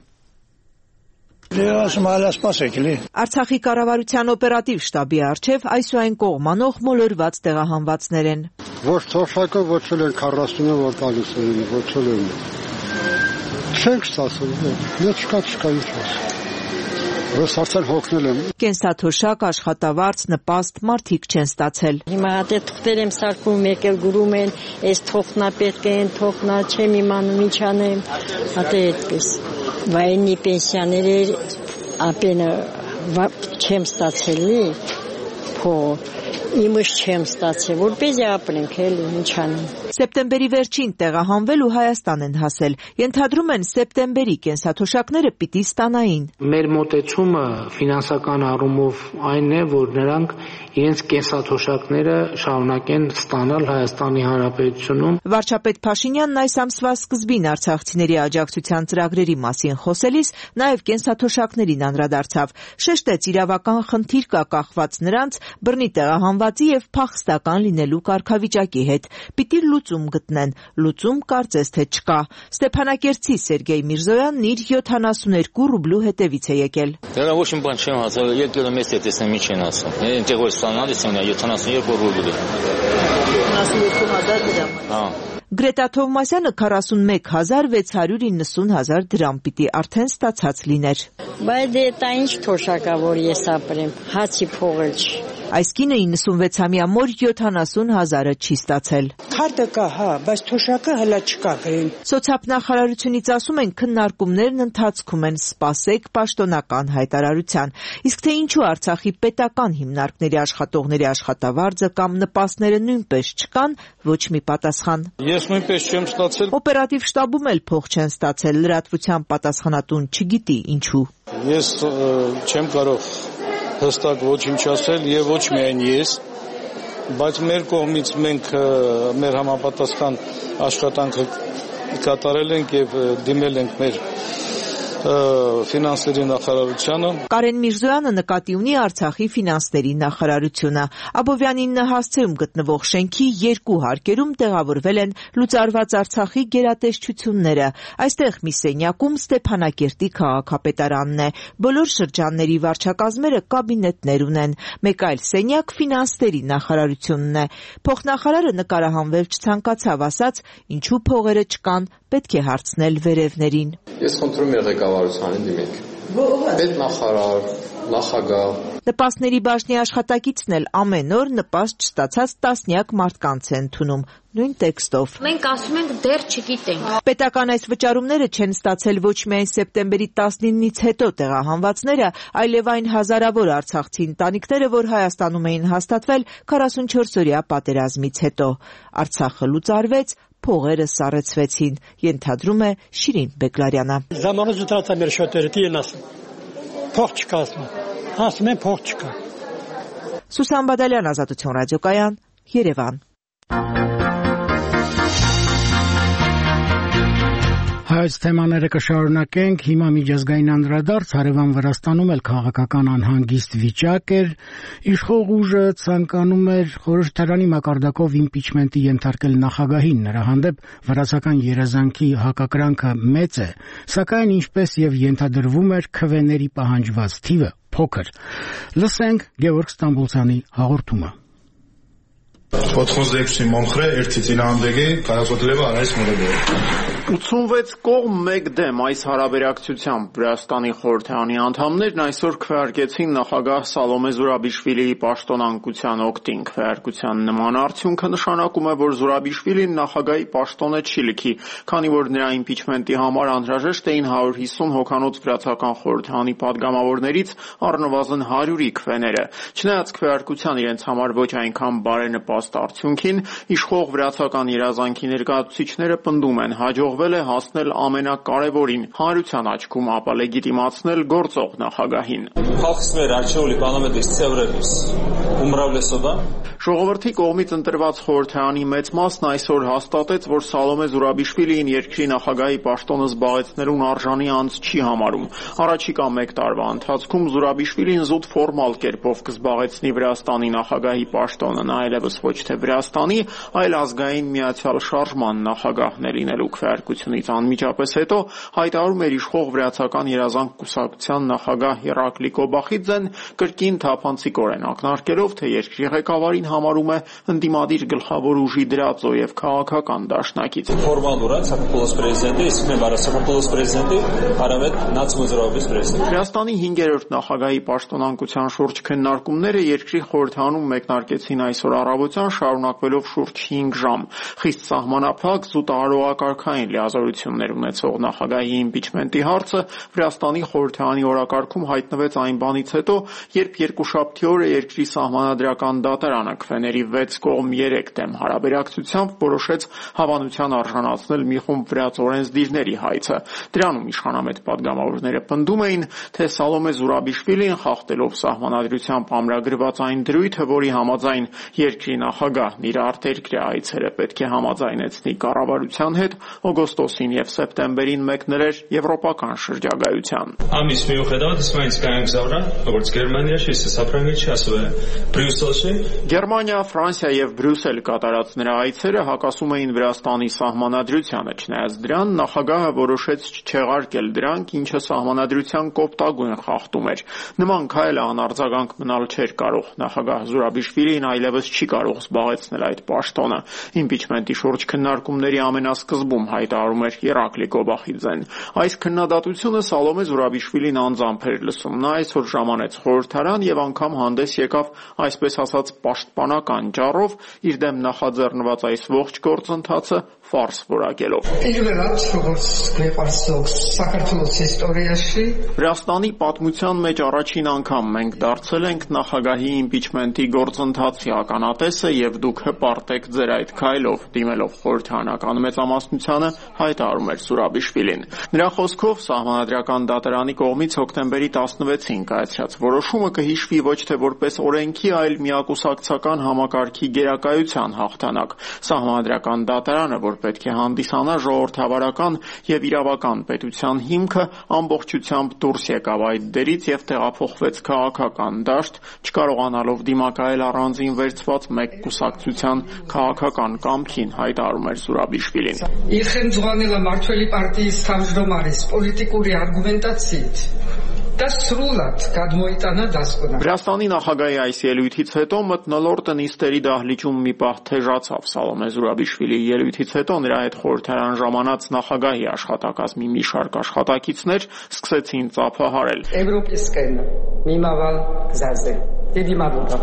Արցախի կառավարության օպերատիվ շտաբի առջև այսուայն կողմանող մոլորված տեղահանվածներ են։ Ոչ թոշակը ոչել են քառասունը որ տալիս են, ոչել են։ Չենք ստացել, ոչ չկա չկա ինչ ասել։ Ես արդեն հոգնել եմ։ Կենսաթոշակ, աշխատավարձ, նպաստ մարդիկ չեն ստացել։ Հիմա հատե թղթեր եմ սարքում, եկել գուրում են, այս թողնա պետք է, թողնա չեմ իմանում ինչ անեմ, հատե այդպես։ Վայնի պենսիաների ապենը չեմ ստացելի, փող իմս չեմ ստացել, որպեսզի ապրենք, էլի ինչ անեմ։ Սեպտեմբերի վերջին տեղահանվել ու Հայաստան են հասել։ Ենթադրում են սեպտեմբերի կենսաթոշակները պիտի ստանային։ Մեր մոտեցումը ֆինանսական առումով այն է, որ նրանք իրենց կենսաթոշակները շարունակեն ստանալ Հայաստանի Հանրապետությունում։ Վարչապետ Փաշինյանն այս ամսվա սկզբին արցախցիների աջակցության ծրագրերի մասին խոսելիս նաև կենսաթոշակներին անդրադարձավ։ Շեշտեց իրավական խնդիր կա կախված նրանց բռնի տեղահանվածի եւ փախստական լինելու կարգավիճակի հետ։ Պիտի լուծում գտնեն, լուծում կարծես թե չկա։ Ստեփանակերտցի Սերգեյ Միրզոյանն իր յոթանասուներկու ռուբլու հետևից է եկել։ Դրա ոչ մի բան չեմ հասել, եկել եմ էստե տեսնեմ ինչ են ասում։ Այնտեղ որ ստանալիս ունի յոթանասուներկու ռուբլի։ յոթանասունյոթ հազար դրամ։ Հա։ Գրետա Թովմասյանը քառասունմեկ հազար վեց հարյուր իննսուն հազար դրամ պիտի արդեն ստացած լիներ։ Բայց դա ինչ թոշակա որ ես ապրեմ, հացի փողը չի։ Այս կինը իննսունվեցամյա մոր յոթանասուն հազարը չի ստացել։ Քարտը կա, հա, բայց թոշակը հլա չկա գրին։ Սոցիալնախարարությունից ասում են քննարկումներն ընթացքում են, սպասեք պաշտոնական հայտարարության։ Իսկ թե ինչու Արցախի պետական հիմնարկների աշխատողների աշխատավարձը կամ նպաստները նույնպես չկան, ոչ մի պատասխան։ Ես նույնպես չեմ ստացել։ Օպերատիվ շտաբում էլ փող չեն ստացել, լրատվության պատասխանատուն չգիտի ինչու։ Ես չեմ կարող հստակ ոչինչ ասել եւ ոչ միայն ես, բայց մեր կողմից մենք մեր համապատասխան աշխատանքը կատարել ենք եւ դիմել ենք մեր ֆինանսների նախարարությանը։ Կարեն Միրզոյանը նկատի ունի Արցախի ֆինանսների նախարարությունը։ Աբովյանին հասցեում գտնվող շենքի երկու հարկերում տեղավորվել են լուծարված Արցախի գերատեսչությունները։ Այստեղ մի սենյակում Ստեփանակերտի քաղաքապետարանն է։ Բոլոր շրջանների վարչակազմերը կաբինետներ ունեն։ Մեկ այլ սենյակ ֆինանսների նախարարությունն է։ Փոխնախարարը նկարահանվել չցանկացավ, ասաց, ինչու փողերը չկան, պետք է հարցնել վերևներին։ Ես խնդրում եմ ղեկավարությանին դիմեք։ Պետնախարար, նախագահ։ Նպաստների բաժնի աշխատակիցն էլ ամեն օր նպաստ չստացած տասնյակ մարդկանց է ընդունում, նույն տեքստով։ Մենք ասում ենք դեռ չգիտենք։ Պետական այս վճարումները չեն ստացել ոչ միայն սեպտեմբերի տասնինից հետո տեղահանվածները, այլև այն հազարավոր արցախցի ընտանիքները, որ Հայաստանում էին հաստատվել քառասունչորսօրյա պատերազմից հետո։ Արցախը լուծարվեց, փողերը սառեցվեցին, ենթադրում է Շիրին Բեկլարյանը։ Ժամանակ զուտացա մեր շատերը դին ասում։ Փող չկա ասում։ Ասում են փող չկա։ Սուսան Բադալյան, Ազատություն ռադիոկայան, Երևան։ Այս թեմաները կշարունակենք, հիմա միջազգային անդրադարձ հարևան Վրաստանում էլ քաղաքական անհանգիստ վիճակ էր, իշխող ուժը ցանկանում էր խորհրդարանի մակարդակով իմպիչմենտի ենթարկել նախագահին, նրա հանդեպ վրացական երազանքի հակակրանքը մեծ է, սակայն ինչպես եւ ենթադրվում էր քվեների պահանջված թիվը փոքր։ Լսենք Գևորգ Ստամբուլցյանի հաղորդումը։ Podxozeksim momxre ერთი წინააღმდეგი გადაწყვეტილება არ არის მიღებული։ ութսունվեց կողմ մեկ դեմ այս հարաբերակցությամբ Վրաստանի խորհրդարանի անդամներն այսօր քվեարկեցին նախագահ Սալոմե Զուրաբիշվիլիի պաշտոնանկության օգտին։ Քվեարկության նման արդյունքը նշանակում է, որ Զուրաբիշվիլին նախագահի պաշտոնը չի լքի, քանի որ նրա իմպիչմենտի համար անհրաժեշտ էին հարյուր հիսուն հոգանոց վրացական խորհրդարանի падգամավորներից առնվազն հարյուրի քվեները։ Չնայած քվեարկության իրենց համար ոչ այնքան բարենպաստ արդյունքին, իշխող վրացական երազանքի ներկայացուցիչները պնդում են, հաջողվել է հասնել ամենակարևորին՝ հանրության աչքում ապալեգիտիմացնել գործող նախագահին։ Ժողովրդի կողմից ընտրված խորհրդարանի մեծ մասն այսօր հաստատեց, որ Սալոմե Զուրաբիշվիլիին երկրի նախագահի պաշտոնը զբաղեցնելուն արժանի անձ չի համարում։ Առաջիկա մեկ տարվա ընթացքում Զուրաբիշվիլին զուտ ֆորմալ կերպով կզբաղեցնի Վրաստանի նախագահի պաշտոնը, նա այլևս ոչ թե Վրաստանի, այլ ազգային միացյալ շարժման նախագահն է լինելու։ Քվեարկությունից անմիջապես հետո հայտարարում էր իշխող վրացական երազանք կուսակցության նախագահ Հերակլի Կոբախիձեն, կրկին թափանցիկորեն ակնարկելով, թե երկրի ղեկավարին համարում է ընդդիմադիր գլխավոր ուժի դրածո եւ քաղաքական դաշնակից։ Վրաստանի հինգերորդ նախագահի պաշտոնանկության շուրջ քննարկումները երկրի խորհրդարանում մեկնարկեցին այսօր առավոտյան, շարունակվելով շուրջ հինգ ժամ։ Խիստ սահմանափակ զուտահարողակարգային լիազորություններ ունեցող նախագահի իմպիչմենտի հարցը Վրաստանի խորհրդարանի օրակարգում հայտնվեց այն բանից հետո, երբ երկուշաբթի օրը երկրի սահմանադրական դատարանը քվեների վեց կողմ երեք դեմ հարաբերակցությամբ որոշեց հավանության արժանացնել մի խումբ վրաց օրենսդիրների հայցը։ Դրանում իշխանամետ падգամավորները պնդում էին, թե Սալոմե Զուրաբիշվիլին խախտելով սահմանադրությամբ ամրագրված այն դրույթը, որի համաձայն երկրի նախագահն իր արտերկրյա այցերը պետք է համաձայնեցնի կառավարության հետ, օգոստոսին եւ սեպտեմբերին մեկնել էր եվրոպական շրջագայության։ Ամիս միուხედავად ის მაინც გაემგზავრა, როგორც გერმანიაში, ისე საფრანგეთში, ასევე ბრიუსელში։ Գերմանիա, Ֆրանսիա եւ Բրյուսել կատարած նրա այցերը հակասում էին Վրաստանի սահմանադրությանը, չնայած դրան նախագահը որոշեց չչեղարկել դրանք, ինչը սահմանադրության կոպտագույն խախտում էր։ Նման քայլը անարձագանք մնալ չէր կարող։ Նախագահ Զուրաբիշվիլին այլևս չի կարող զբաղեցնել այդ պաշտոնը։ Իմպիչմենտի շուրջ քննարկումների ամենասկզբում հայտարարում էր Հերակլի Կոբախիձեն։ Այս քննադատությունը Սալոմե Զուրաբիշվիլին անձամբ էր լսում։ Նա այսօր ժամանեց խորհրդարան եւ անգամ հանդես եկավ այսպես ասած պաշտպանական ճառով, իր դեմ նախաձեռնված այս ողջ գործընթացը ֆարս որակելով։ Პირველად, როგორც გვიყვარს ზოგს საქართველოს ისტორიაში, Վրաստանի պատմության մեջ առաջին անգամ մենք դարձել ենք նախագահի իմպիչմենտի գործընթացի ականատեսը եւ դուք հպարտ եք ձեր այդ քայլով, դիմելով խորհրդարանական մեծամասնությանը, հայտարարում էր Զուրաբիշվիլին։ Նրա խոսքով սահմանադրական դատարանի կողմից հոկտեմբերի տասնվեցին կայացրած որոշումը կհիշվի ոչ թե որպես օրենքի, այլ միակուսակցական համակարգի գերակայության հաղթանակ։ Սահմանադրական դատարանը, որ պետք է հանդիսանա ժողովրդավարական եւ իրավական պետության հիմքը, ամբողջությամբ դուրս եկավ այդ դերից եւ տեղափոխվեց քաղաքական դաշտ, չկարողանալով դիմակայել առանձին վերցված մեկ կուսակցության քաղաքական կամքին, հայտարարում էր Զուրաբիշվիլին։ Իշխանձվանելը մարտվելի պարտიის თავმჯდომარის პოლიტიკური արգումենտაციით და სრულად გადმოიტანა დასკვნა։ Վրաստանի նախագահի այս ելույթից հետո մթնոլորտը նիստերի դահլիճում մի պահ թեժացավ։ Սալոմե Զուրաբիշվիլիի ելույթից հետո նրա հետ խորհրդարան ժամանած նախագահի աշխատակազմի մի շարք աշխատակիցներ սկսեցին ծափահարել։ Եվրոպիսկեն միմավալ գզազե։ Დიდი მადლობა։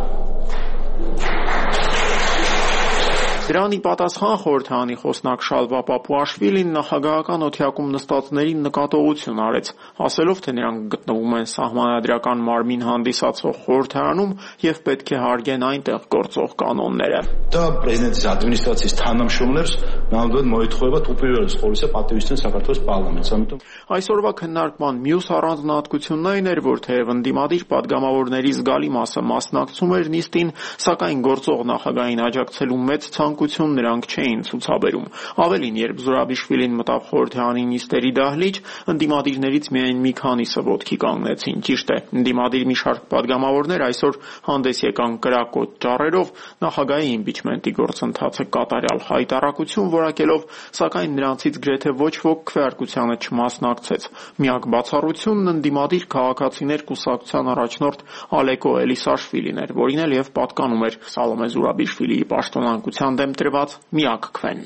Դրանի պատասխան խորհրդարանի խոսնակ Շալվա Պապուաշվիլին նախագահական օթյակում նստածներին նկատողություն արեց, ասելով, թե նրանք գտնվում են սահմանադրական մարմին հանդիսացող խորհրդարանում եւ պետք է հարգեն այնտեղ գործող կանոնները։ Դա պրեզիդենտის ադմինիստրացიის თანამშრომლებს նამდვილად მოითხოვება უპირველეს ყოვლისა պատվիրisten საქართველოს პარლამენტს, ამიტომ Այսօրվա քննարկման մյուս առանձնահատկությունն այն էր, որ թեև ընդդիմադիր падգամավորների զգալի մասը մասնակցում էր նիստին, սակայն գործող նախագահին աջակցելու մեծ ցանկ քաջակերպություն նրանք չէին ցուցաբերում։ Ավելին, երբ Զուրաբիշվիլին մտավ խորհրդարանի նիստերի դահլիճ, ընդդիմադիրներից միայն մի քանիսը ոտքի կանգնեցին։ Ճիշտ է, ընդդիմադիր մի շարք պատգամավորներ այսօր հանդես եկան կրակոտ ճառերով, նախագահի իմպիչմենտի գործընթացը կատարյալ հայտարարություն որակելով, սակայն նրանցից գրեթե ոչ ոք քվեարկությանը չմասնակցեց։ Միակ բացառությունն ընդդիմադիր քաղաքացիներ կուսակցության առաջնորդ Ալեկո Էլիսաշվիլին էր, որին էլ եւ պատկանում էր Սալոմե Զուրաբիշվիլիի պաշտոնանկության դեմ տրված միակ քվեն։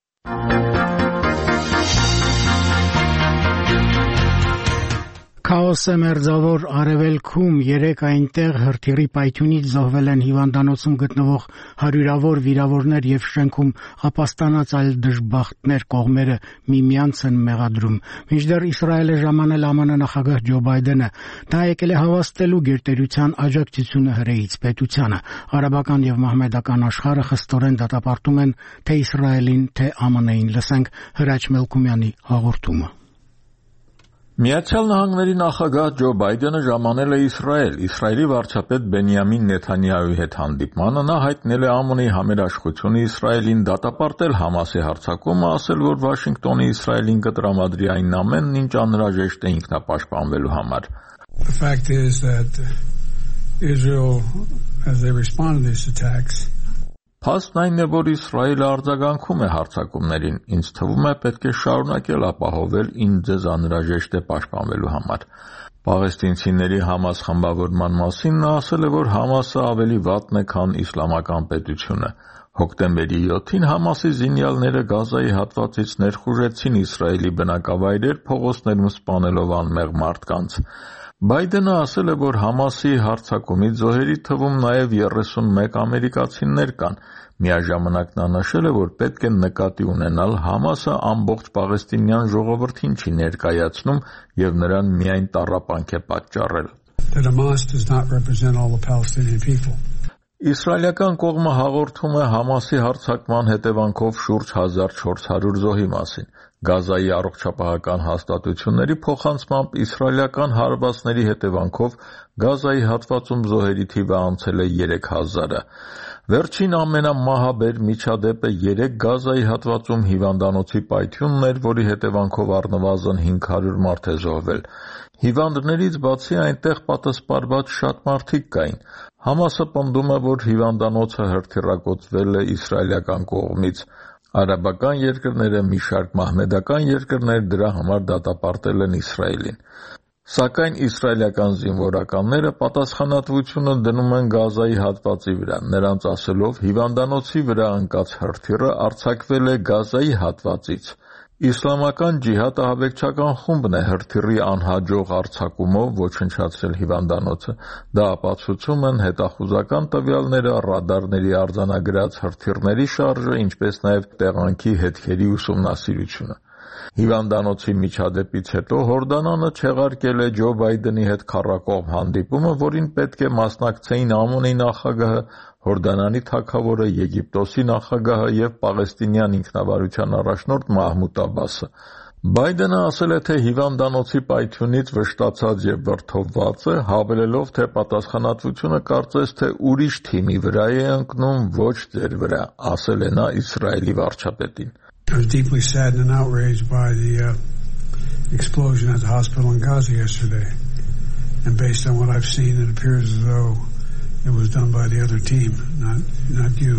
Քաոս է մերձավոր Արևելքում երեք այնտեղ հրթիռի պայթյունից զոհվել են հիվանդանոցում գտնվող հարյուրավոր վիրավորներ եւ շենքում ապաստանած այլ դժբախտներ կողմերը միմյանց են մեղադրում։ Մինչդեռ Իսրայելը ժամանել ԱՄՆ նախագահ Ջո Բայդենը դա եկել է հավաստելու գերտերության աջակցությունը հրեից պետությանը։ Արաբական եւ մահմեդական աշխարհը խստորեն դատապարտում են թե Իսրայելին, թե ԱՄՆ-ին։ Լսենք Հրաչ Մելքումյանի հաղորդումը։ Միացյալ Նահանգների նախագահ Ջո Բայդենը ժամանել է Իսրայել։ Իսրայելի վարչապետ Բենյամին Նեթանյահուի հետ հանդիպմանը նա հայտնել է ԱՄՆ-ի համերաշխությունը Իսրայելին դատապարտել Համասի հարձակումը, ասել, որ Վաշինգտոնը Իսրայելին կտրամադրի այն ամենն, ինչ անհրաժեշտ է ինքնապաշտպանվելու համար։ The fact is that Israel, as they respond to these attacks, Փաստն այն է, որ Իսրայելը արձագանքում է հարձակումներին, ինձ թվում է պետք է շարունակել ապահովել ինչ ձեզ անհրաժեշտ է պաշտպանվելու համար։ Պաղեստինցիների Համաս խմբավորման մասին նա ասել է, որ Համասը ավելի վատն է, քան իսլամական պետությունը։ Հոկտեմբերի յոթին Համասի զինյալները Գազայի հատվածից ներխուժեցին Իսրայելի բնակավայրեր, փողոցներում սպանելով անմեղ մարդկանց։ Բայդենը ասել է, որ Համասի հարձակումից զոհերի թվում նաև երեսունմեկ ամերիկացիներ կան։ Միաժամանակ նա նշել է, որ պետք է նկատի ունենալ Համասը ամբողջ պաղեստինյան ժողովրդին չի ներկայացնում եւ նրան միայն տառապանք է պատճառել։ Իսրայելական կողմը հաղորդում է Համասի հարձակման հետևանքով շուրջ հազար չորս հարյուր զոհի մասին։ Գազայի առողջապահական հաստատությունների փոխանցմամբ իսրայելական հարվածների հետևանքով Գազայի հատվածում զոհերի թիվը անցել է երեք հազարը։ Վերջին ամենամահաբեր միջադեպը երեք Գազայի հատվածում հիվանդանոցի պայթյունն էր, որի հետևանքով առնվազն հինգ հարյուր մարդ է զոհվել։ Հիվանդներից բացի այնտեղ պատասպարված շատ մարդիկ կային։ Համասը պնդում է, որ հիվանդանոցը հրթիռակոծվել է իսրայելական կողմից։ Արաբական երկրները, մի շարք մահմեդական երկրներ դրա համար դատապարտել են Իսրայելին։ Սակայն իսրայելական զինվորականները պատասխանատվությունը դնում են Գազայի հատվածի վրա, նրանց ասելով հիվանդանոցի վրա ընկած հրթիռը արձակվել է Գազայի հատվածից։ Իսլամական ջիհադը ահաբեկչական խումբն է հրթիռի անհաջող արձակումով ոչնչացրել հիվանդանոցը։ Դա ապացուցում են հետախուզական տվյալները, ռադարների արձանագրած հրթիռների շարժը, ինչպես նաև տեղանքի հետքերի ուսումնասիրությունը։ Հիվանդանոցի միջադեպից հետո Հորդանանը չեղարկել է Ջո Բայդենի հետ քառակողմ հանդիպումը, որին պետք է մասնակցեին ԱՄՆ-ի նախագահը, Հորդանանի թագավորը, Եգիպտոսի նախագահը եւ Պաղեստինյան ինքնավարության առաջնորդ Մահմուդ Աբասը։ Բայդենը ասել է, թե հիվանդանոցի պայթյունից վշտացած եւ վրդովված է, հավելելով, թե պատասխանատվությունը կարծես թե ուրիշ թիմի վրա է ընկնում, ոչ ձեր վրա, ասել է նա Իսրայելի վարչապետին։ I was deeply saddened and outraged by the uh, explosion at the hospital in Gaza yesterday. And based on what I've seen, it appears as though it was done by the other team, not, not you.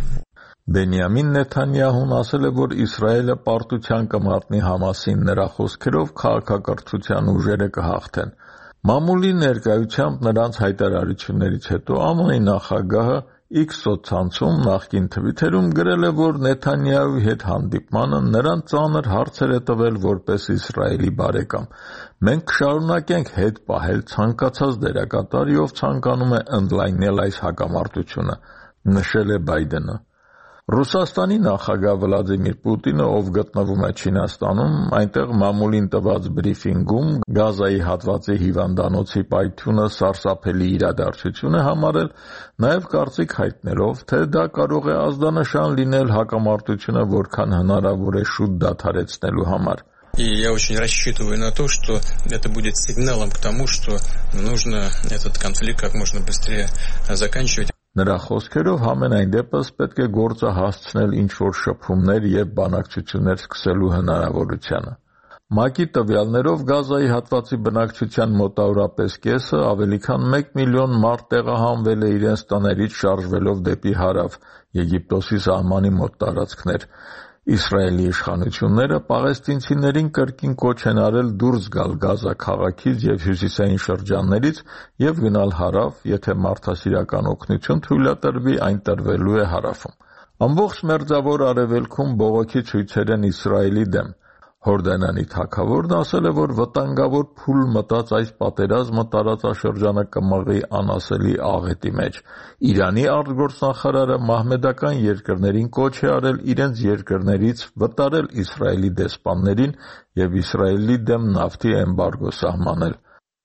Բենյամին Նեթանյահուն ասել է, որ Իսրայելը պարտության կմատնի Համասին, նրա խոսքերով քաղաքակրթության ուժերը կհաղթեն։ Մամուլի ներկայությամբ նրանց հայտարարություններից հետո ԱՄՆ-ի նախագահը X սոցցանցում նախկին թվիթերում գրել է, որ Նեթանյահուի հետ հանդիպմանը նրան ծանր հարցեր է տվել որպես Իսրայելի բարեկամ։ Մենք կշարունակենք հետ պահել ցանկացած դերակատարի, ով ցանկանում է ընդլայնել այս հակամարտությունը, նշել է Բայդենը։ Ռուսաստանի նախագահ Վլադիմիր Պուտինը, ով գտնվում է Չինաստանում, այնտեղ մամուլին տված բրիֆինգում Գազայի հատվածի հիվանդանոցի պայթյունը սարսափելի իրադարձություն է համարել, նաև կարծիք հայտնելով, թե դա կարող է ազդանշան լինել հակամարտությունը որքան հնարավոր է շուտ դադարեցնելու համար։ И я очень рассчитываю на то, что это будет сигналом к тому, что нужно этот конфликт как можно быстрее заканчивать. Նրա խոսքերով համենայն դեպս պետք է գործը հասցնել ինչ-որ շփումներ և բանակցություններ սկսելու հնարավորությանը։ ՄԱԿ-ի տվյալներով Գազայի հատվածի բնակչության մոտավորապես կեսը, ավելի քան մեկ միլիոն մարդ տեղահանվել է իրենց տներից շարժվելով դեպի հարավ, Եգիպտոսի սահմանի մոտ տարածքներ։ Իսրայելի իշխանությունները պաղեստինցիներին կրկին կոչ են արել դուրս գալ Գազա քաղաքից և հյուսիսային շրջաններից և գնալ հարավ, եթե մարդասիրական օգնություն թույլատրվի, այն տրվելու է հարավում։ Ամբողջ Մերձավոր Արևելքում բողոքի ցույցեր են Իսրայելի դեմ։ Հորդանանի թագավորն ասել է, որ վտանգավոր փուլ մտած այս պատերազմը տարածաշրջանը կմղի անասելի աղետի մեջ։ Իրանի արտգործնախարարը մահմեդական երկրներին կոչ է արել իրենց երկրներից վտարել Իսրայելի դեսպաններին և Իսրայելի դեմ նավթի էմբարգո սահմանել։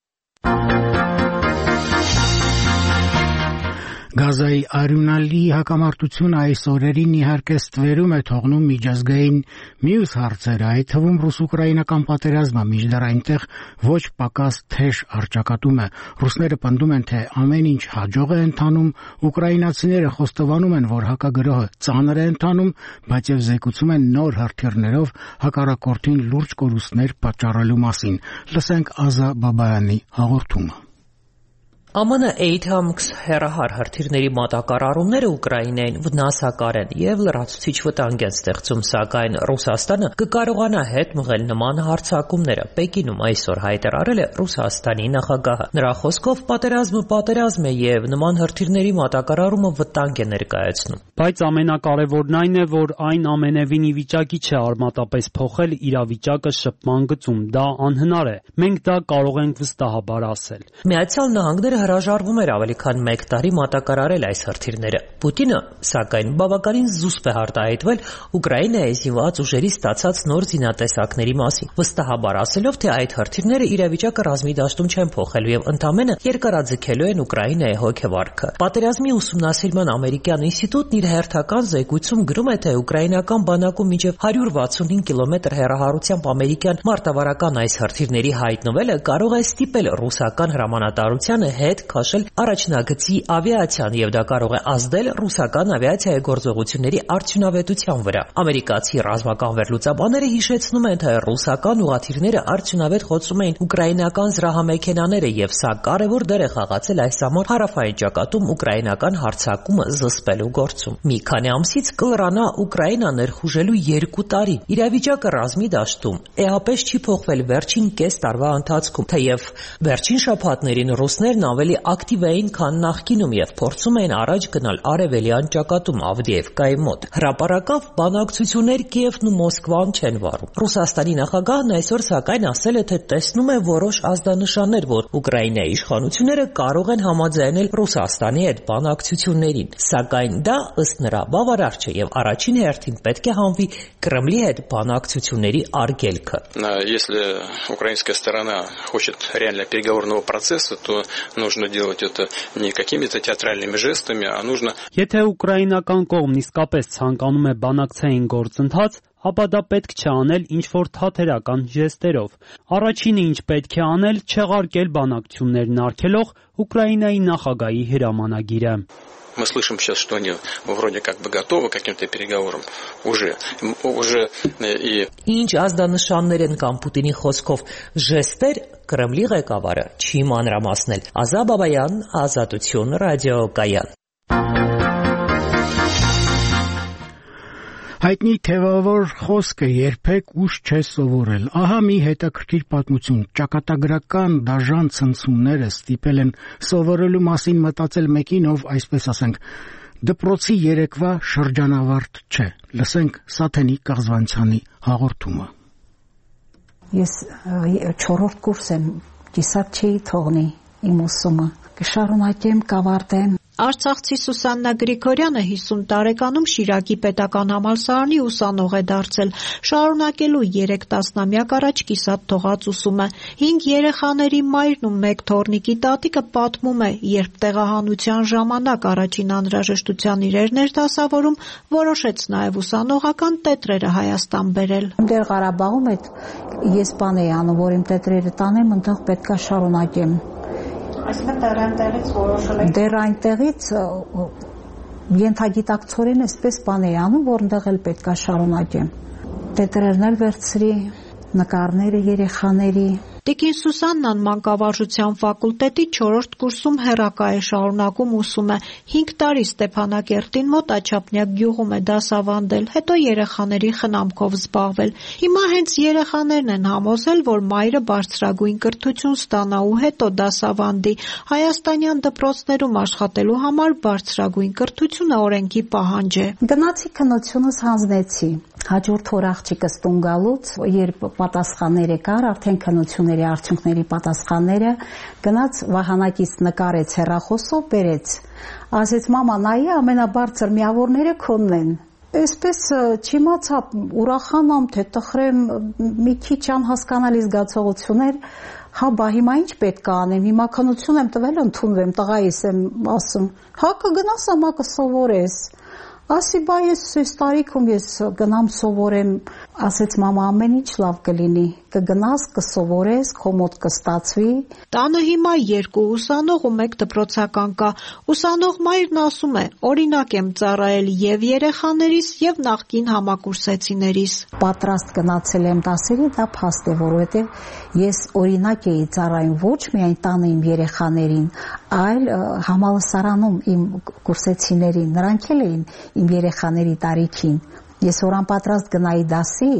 Գազայի արյունալի հակամարտությունը այս օրերին իհարկե ստվերում է թողնում միջազգային մյուս հարցերը, այդ թվում ռուս-ուկրաինական պատերազմը, մինչդեռ այնտեղ ոչ պակաս թեժ առճակատում է։ Ռուսները պնդում են, թե ամեն ինչ հաջող է ընթանում, ուկրաինացիները խոստովանում են, որ հակագրոհը ծանր է ընթանում, բայց և զեկուցում են նոր հրթիռներով հակառակորդին լուրջ կորուստներ պատճառելու մասին։ Լսենք Ազա Բաբայանի հաղորդումը։ ԱՄՆ Աթամքս հեռահար հրթիռների մատակարարումները Ուկրաինային վնասակար են և լրացուցիչ վտանգ են ստեղծում, սակայն Ռուսաստանը կկարողանա հետ մղել նման հարձակումները, Պեկինում այսօր հայտարարել է Ռուսաստանի նախագահը։ Նրա խոսքով պատերազմը պատերազմ է և նման հրթիռների մատակարարումը վտանգ է ներկայացնում։ Բայց ամենակարևորն այն է, որ այն ամենևին ի վիճակի չէ արմատապես փոխել իրավիճակը շփման գծում, դա անհնար է։ Մենք դա կարող ենք վստահաբար ասել։ Միացյալ Նահանգները հրաժարվում էր ավելի քան մեկ տարի մատակարարել այս հրթիռները։ Պուտինը, սակայն, բավականին զուսպ է արտահայտվել Ուկրաինայի զինված ուժերի ստացած նոր զինատեսակների մասին, վստահաբար ասելով, թե այդ հրթիռները իրավիճակը ռազմի դաշտում չեն փոխելու և ընդամենը երկարաձգելու են Ուկրաինայի հոգեվարքը։ Պատերազմի ուսումնասիրման ամերիկյան ինստիտուտն իր հերթական զեկույցում գրում է, թե ուկրաինական բանակում մինչև հարյուր վաթսունհինգ կիլոմետր հեռահարությամբ ամերիկյան մարտավարական այս հրթիռների հայտնվելը կարող է ստիպել ռուսական հրամանատարությանը հետ քաշել առաջնագծի ավիացիան և դա կարող է ազդել ռուսական ավիացիայի գործողությունների արդյունավետության վրա։ Ամերիկացի ռազմական վերլուծաբանները հիշեցնում են, թե ռուսական ուղղաթիռները արդյունավետ խոցում էին ուկրաինական զրահամեքենաները և սա կարևոր դեր է խաղացել այս ամառ հարավային ճակատում ուկրաինական հարձակումը զսպելու գործում։ Մի քանի ամսից կլրանա Ուկրաինա ներխուժելու երկու տարի։ Իրավիճակը ռազմի դաշտում էապես չի փոխվել վերջին կես տարվա ընթացքում, թեև վերջին շաբաթներին ռուսներն ավելի ակտիվ էին, քան նախկինում և փորձում էին առաջ գնալ արևելյան ճակատում Ավդիևկայի մոտ։ Հրապարակավ բանակցություններ Կիևն ու Մոսկվան չեն վարում։ Ռուսաստանի նախագահն այսօր սակայն ասել է, թե տեսնում է որոշ ազդանշաններ, որ Ուկրաինայի իշխանությունները կարող են համաձայնել Ռուսաստանի հետ բանակցություններին, սակայն դա ըստ նրա բավարար չէ և առաջին հերթին պետք է հանվի Կրեմլի հետ բանակցությունների արգելքը։ Если украинская сторона хочет реально переговорного процесса, то нужно делать это не какими-то театральными жестами, а нужно. Եթե ուկրաինական կողմն իսկապես ցանկանում է բանակցային գործընթաց, ապա դա պետք չէ անել ինչ-որ թատերական ժեստերով։ Առաջինը, ինչ պետք է անել, չեղարկել բանակցություններն արգելող Ուկրաինայի նախագահի հրամանագիրը։ Мы слышим сейчас, что они вроде как бы готовы к каким-то переговорам уже уже и Ինչ ազդանշաններ են կամ Պուտինի խոսքով ժեստեր, Կրեմլի ղեկավարը չի մանրամասնել։ Ազա Բաբայան, Ազատություն, ռադիոկայան։ Հայտնի թևավոր խոսքը երբեք ուշ չէ սովորել։ Ահա մի հետաքրքիր պատմություն։ Ճակատագրական դաժան ցնցումները ստիպել են սովորելու մասին մտածել մեկին, ով, այսպես ասենք, դպրոցի երեկվա շրջանավարտ չէ։ Լսենք Սաթենի Կաղզվանցյանի հաղորդումը։ Ես չորրորդ կուրս եմ, կիսատ չի թողնի իմ ուսումը։ Կշարունակեմ, կավարտեմ։ Արցախցի Սուսաննա Գրիգորյանը հիսուն տարեկանում Շիրակի պետական համալսարանի ուսանող է դարձել, շարունակելու երեք տասնամյակ առաջ կիսատ թողած ուսումը։ Հինգ երեխաների մայրն ու մեկ թոռնիկի տատիկը պատմում է, երբ տեղահանության ժամանակ առաջին անհրաժեշտության իրերն էր դասավորում, որոշեց նաև ուսանողական տետրերը Հայաստան բերել։ Դեր Ղարաբաղում այդ ես բան էի անում, որ իմ տետրերը տանեմ, այնտեղ պետքա շարունակեմ։ Այսինքն դեռ այնտեղից որոշել եք։ Դեռ այնտեղից ենթագիտակցորեն այսպես բան է անում, որ այնտեղ էլ պետք է շարունակեմ։ Տետրերներ վերցրի, նկարները երեխաների։ Տիկին Սուսաննան մանկավարժության ֆակուլտետի չորրորդ կուրսում հեռակա է շարունակում ուսում է։ հինգ տարի Ստեփանակերտին մոտ Աչափնյակ գյուղում է դասավանդել, հետո երեխաների խնամքով զբաղվել։ Հիմա հենց երեխաներն են համոզել, որ մայրը բարձրագույն կրթություն ստանա ու հետո դասավանդի։ Հայաստանյան դպրոցներում աշխատելու համար բարձրագույն կրթությունը օրենքի պահանջ է։ Գնացի քննությունս հանձնեցի։ Հաջորդ օր աղջիկս տուն գալուց, երբ պատասխանները կար, արդեն քննությունների արդյունքների պատասխանները, գնաց վահանակից նկարեց հեռախոսով, բերեց։ Ասեց մամա, նայի ամենաբարձր միավորները քոնն են։ Այսպես չիմացա, ուրախանամ, թե տխրեմ, մի քիչ անհասկանալի զգացողություններ, հա բա հիմա ինչ պետք է անեմ, հիմա քննություն եմ տվել, ընդունվեմ, տղայիս եմ ասում, հա կգնաս ամա կսովորես։ Ասի բա ես այս տարիքում ես գնամ սովորեմ, ասեց մամա ամեն ինչ լավ կլինի, կգնաս, կսովորես, քո մոտ կստացվի։ Տանը հիմա երկու ուսանող ու մեկ դպրոցական կա։ Ուսանող մայրն ասում է, օրինակ եմ ծառայել եւ երեխաներիս եւ նախկին համակուրսեցիներիս։ Պատրաստ գնացել եմ դասերի, դա փաստ է, որովհետեւ ես օրինակ էի ծառայում ոչ միայն տանը իմ երեխաներին, այլ համալսարանում իմ կուրսեցիներին, նրանք էլ էին իմ երեխաների տարիքին։ Ես որ անպատրաստ գնայի դասի,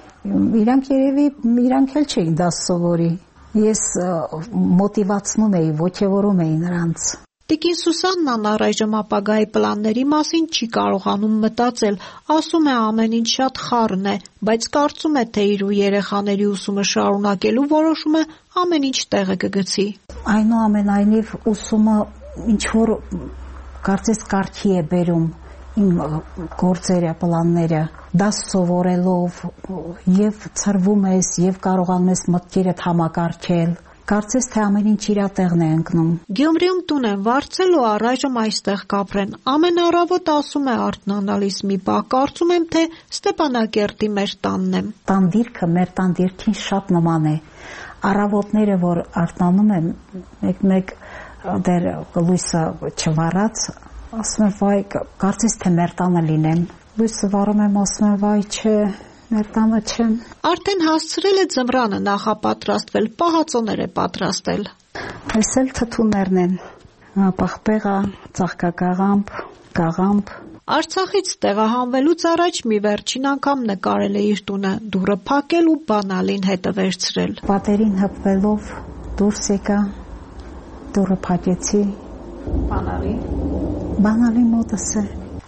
իրանք երևի իրանք էլ չէին դաս սովորի։ Ես մոտիվացնում էի, ոգևորում էի նրանց։ Տիկին Սուսաննան առայժմ ապագայի պլանների մասին չի կարողանում մտածել, ասում է ամեն ինչ շատ խառն է, բայց կարծում է, թե իր ու երեխաների ուսումը շարունակելու որոշումը ամեն ինչ տեղը կգցի։ Այնուամենայնիվ ուսումը ինչ որ կարծես կարգի է բերում իմ գործերը, պլանները, դաս սովորելով եւ ծրվում ես եւ կարողանում ես մտքերդ համակարգել։ Կարծես թե ամեն ինչ իր տեղն է ընկնում։ Գյումրիում տուն են վարձել ու առայժմ այստեղ կապրեն։ Ամեն առավոտ ասում է արթնանալիս մի բա, կարծում եմ, թե Ստեփանակերտի մեր տանն եմ։ Տան դիրքը մեր տան դիրքին շատ նման է։ Առավոտները, որ արթնանում եմ, մեկ-մեկ դեռ լույսը չվառած, ասում եմ, վայ, կարծես թե մեր տանը լինեմ։ Լույսը վառում եմ, ասում եմ, վայ, չէ, մեր տանը չեմ։ Արդեն հասցրել է ձմռանը նախապատրաստվել, պահածոներ է պատրաստել։ Այս էլ թթուներն են, պաղպեղա, ծաղկակաղամբ, կաղամբ։ Արցախից տեղահանվելուց առաջ մի վերջին անգամ նկարել է իր տունը, դուռը փակել ու բանալին հետը վերցրել։ Պատերին հպվելով դուրս եկա, դուռը փակեցի։ Բանալի։ Բանալի մոտս է։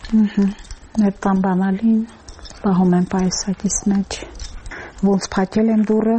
Մեր տան բանալին պահում եմ պայուսակիս մեջ։ Ոնց փակել եմ դուռը,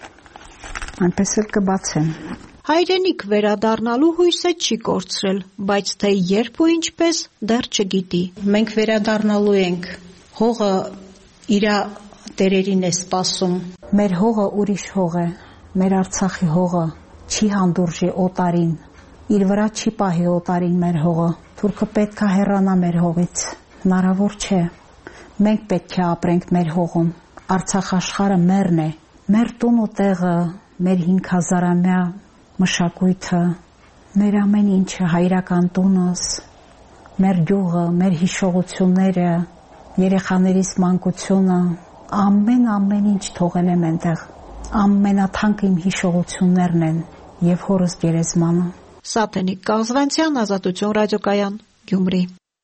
այնպես էլ կբացեմ։ Հայրենիք վերադառնալու հույսը չի կորցրել, բայց թե երբ ու ինչպես դեռ չգիտի։ Մենք վերադառնալու ենք։ Հողը իր տերերին է սպասում։ Մեր հողը ուրիշ հող է։ Մեր Արցախի հողը չի հանդուրժի օտարին։ Իր վրա չի պահի օտարին մեր հողը։ Թուրքը պետք է հեռանա մեր հողից։ Հնարավոր չէ։ Մենք պետք է ապրենք մեր հողում։ Արցախ աշխարհը մերն է։ Մեր տուն ու տեղը, մեր հինգ հազարամյա մշակույթը, մեր ամեն ինչը, հայրական տունս, մեր գյուղը, մեր հիշողությունները, երեխաներիս մանկությունը, ամեն ամեն ինչ թողել եմ այնտեղ։ Ամենաթանկ իմ հիշողություններն են եւ հորս գերեզմանը։ Սաթենիկ Կազվանցյան, Ազատություն ռադիոկայան, Գյումրի։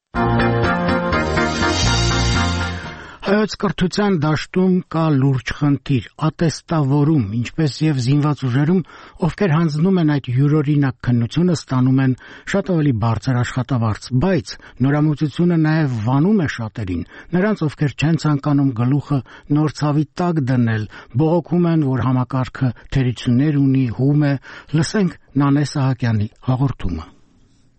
Հայոց կրթության դաշտում կա լուրջ խնդիր՝ ատեստավորում, ինչպես եւ զինված ուժերում, ովքեր հանձնում են այդ յուրօրինակ քննությունը, ստանում են շատ ավելի բարձր աշխատավարձ, բայց նորամուծությունը նաեւ վանում է շատերին, նրանց, ովքեր չեն ցանկանում գլուխը նոր ցավի տակ դնել, բողոքում են, որ համակարգը թերություններ ունի, հում է։ Լսենք Նանե Սահակյանի հաղորդումը։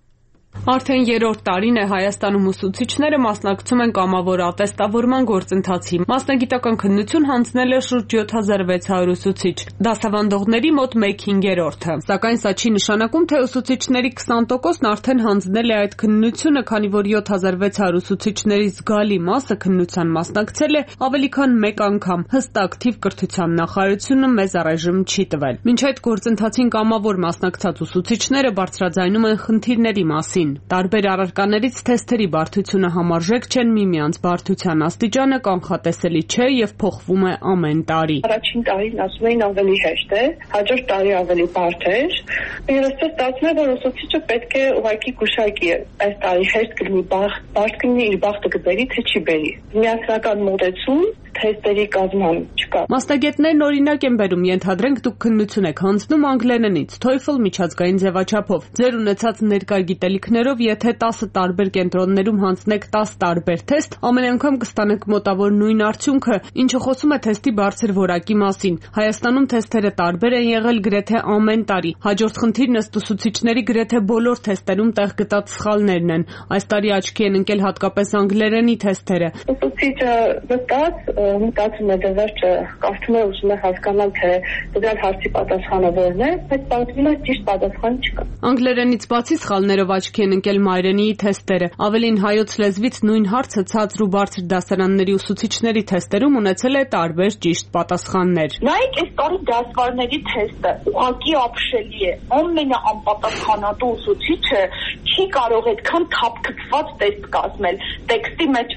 Արդեն երրորդ տարին է Հայաստանում ուսուցիչները մասնակցում են կամավոր ատեստավորման գործընթացի։ Մասնագիտական քննություն հանձնել է շուրջ յոթ հազար վեց հարյուր ուսուցիչ, դասավանդողների մոտ մեկ հինգերորդը։ Սակայն սա չի նշանակում, թե ուսուցիչների քսան տոկոսն արդեն հանձնել է այդ քննությունը, քանի որ յոթ հազար վեց հարյուր ուսուցիչների զգալի մասը քննության մասնակցել է ավելի քան մեկ անգամ։ Հստակ թիվ կրթության նախարարությունը մեզ առայժմ չի տվել։ Մինչ այդ գործընթացին կամավոր մասնակցած ուսուցիչները բարձրաձայնում են խնդիրների մասին։ Տարբեր առարկաներից թեստերի բարդությունը համարժեք չեն, միմյանց բարդության աստիճանը կանխատեսելի չէ եւ փոխվում է ամեն տարի։ Առաջին տարին ասում էին ավելի հեշտ է, հաջորդ տարի ավելի բարդ էր։ Ես ստացվում է, որ ուսուցիչը պետք է ուղղակի գուշակի այս տարի հեշտ կլինի, բարդ կլինի, իր բախտը կբերի, թե չի բերի։ Միասնական մոտեցում թեստերի կազմում չկա։ Մասնագետներն օրինակ են բերում, ենթադրենք դուք քննություն եք հանձնում անգլերենից, TOEFL միջազգային ձևաչափով։ Ձեր ունեցած ներկա գիտելիքներով, եթե տասը տարբեր կենտրոններում հանձնեք տասը տարբեր թեստ, ամեն անգամ կստանաք մոտավոր նույն արդյունքը, ինչը խոսում է թեստի բարձր որակի մասին։ Հայաստանում թեստերը տարբեր են եղել գրեթե ամեն տարի։ Հաջորդ խնդիրն ըստ ուսուցիչների գրեթե բոլոր թեստերում տեղ գտած սխալներն են։ Այս տարի աչքի են ընկել հատկապես անգլերենի թեստերը։ Ուսուցիչը վստահ մտածում է դժվար կարդում է ուզում է հասկանալ թե դրան հարցի պատասխանը որն է, բայց պատմում է ճիշտ պատասխան չկա։ Անգլերենից բացի սխալներով աչքի են ընկել մայրենիի թեստերը։ Ավելին հայոց լեզվից նույն հարցը ցածր ու բարձր դասարանների ուսուցիչների թեստերում ունեցել է տարբեր ճիշտ պատասխաններ։ Նայեք, այս տարի դասվարների թեստը ուղղակի ապշելի է։ Ամենաանպատասխանատու ուսուցիչը չի կարող այդքան թափթփված տեստ կազմել։ Տեքստի մեջ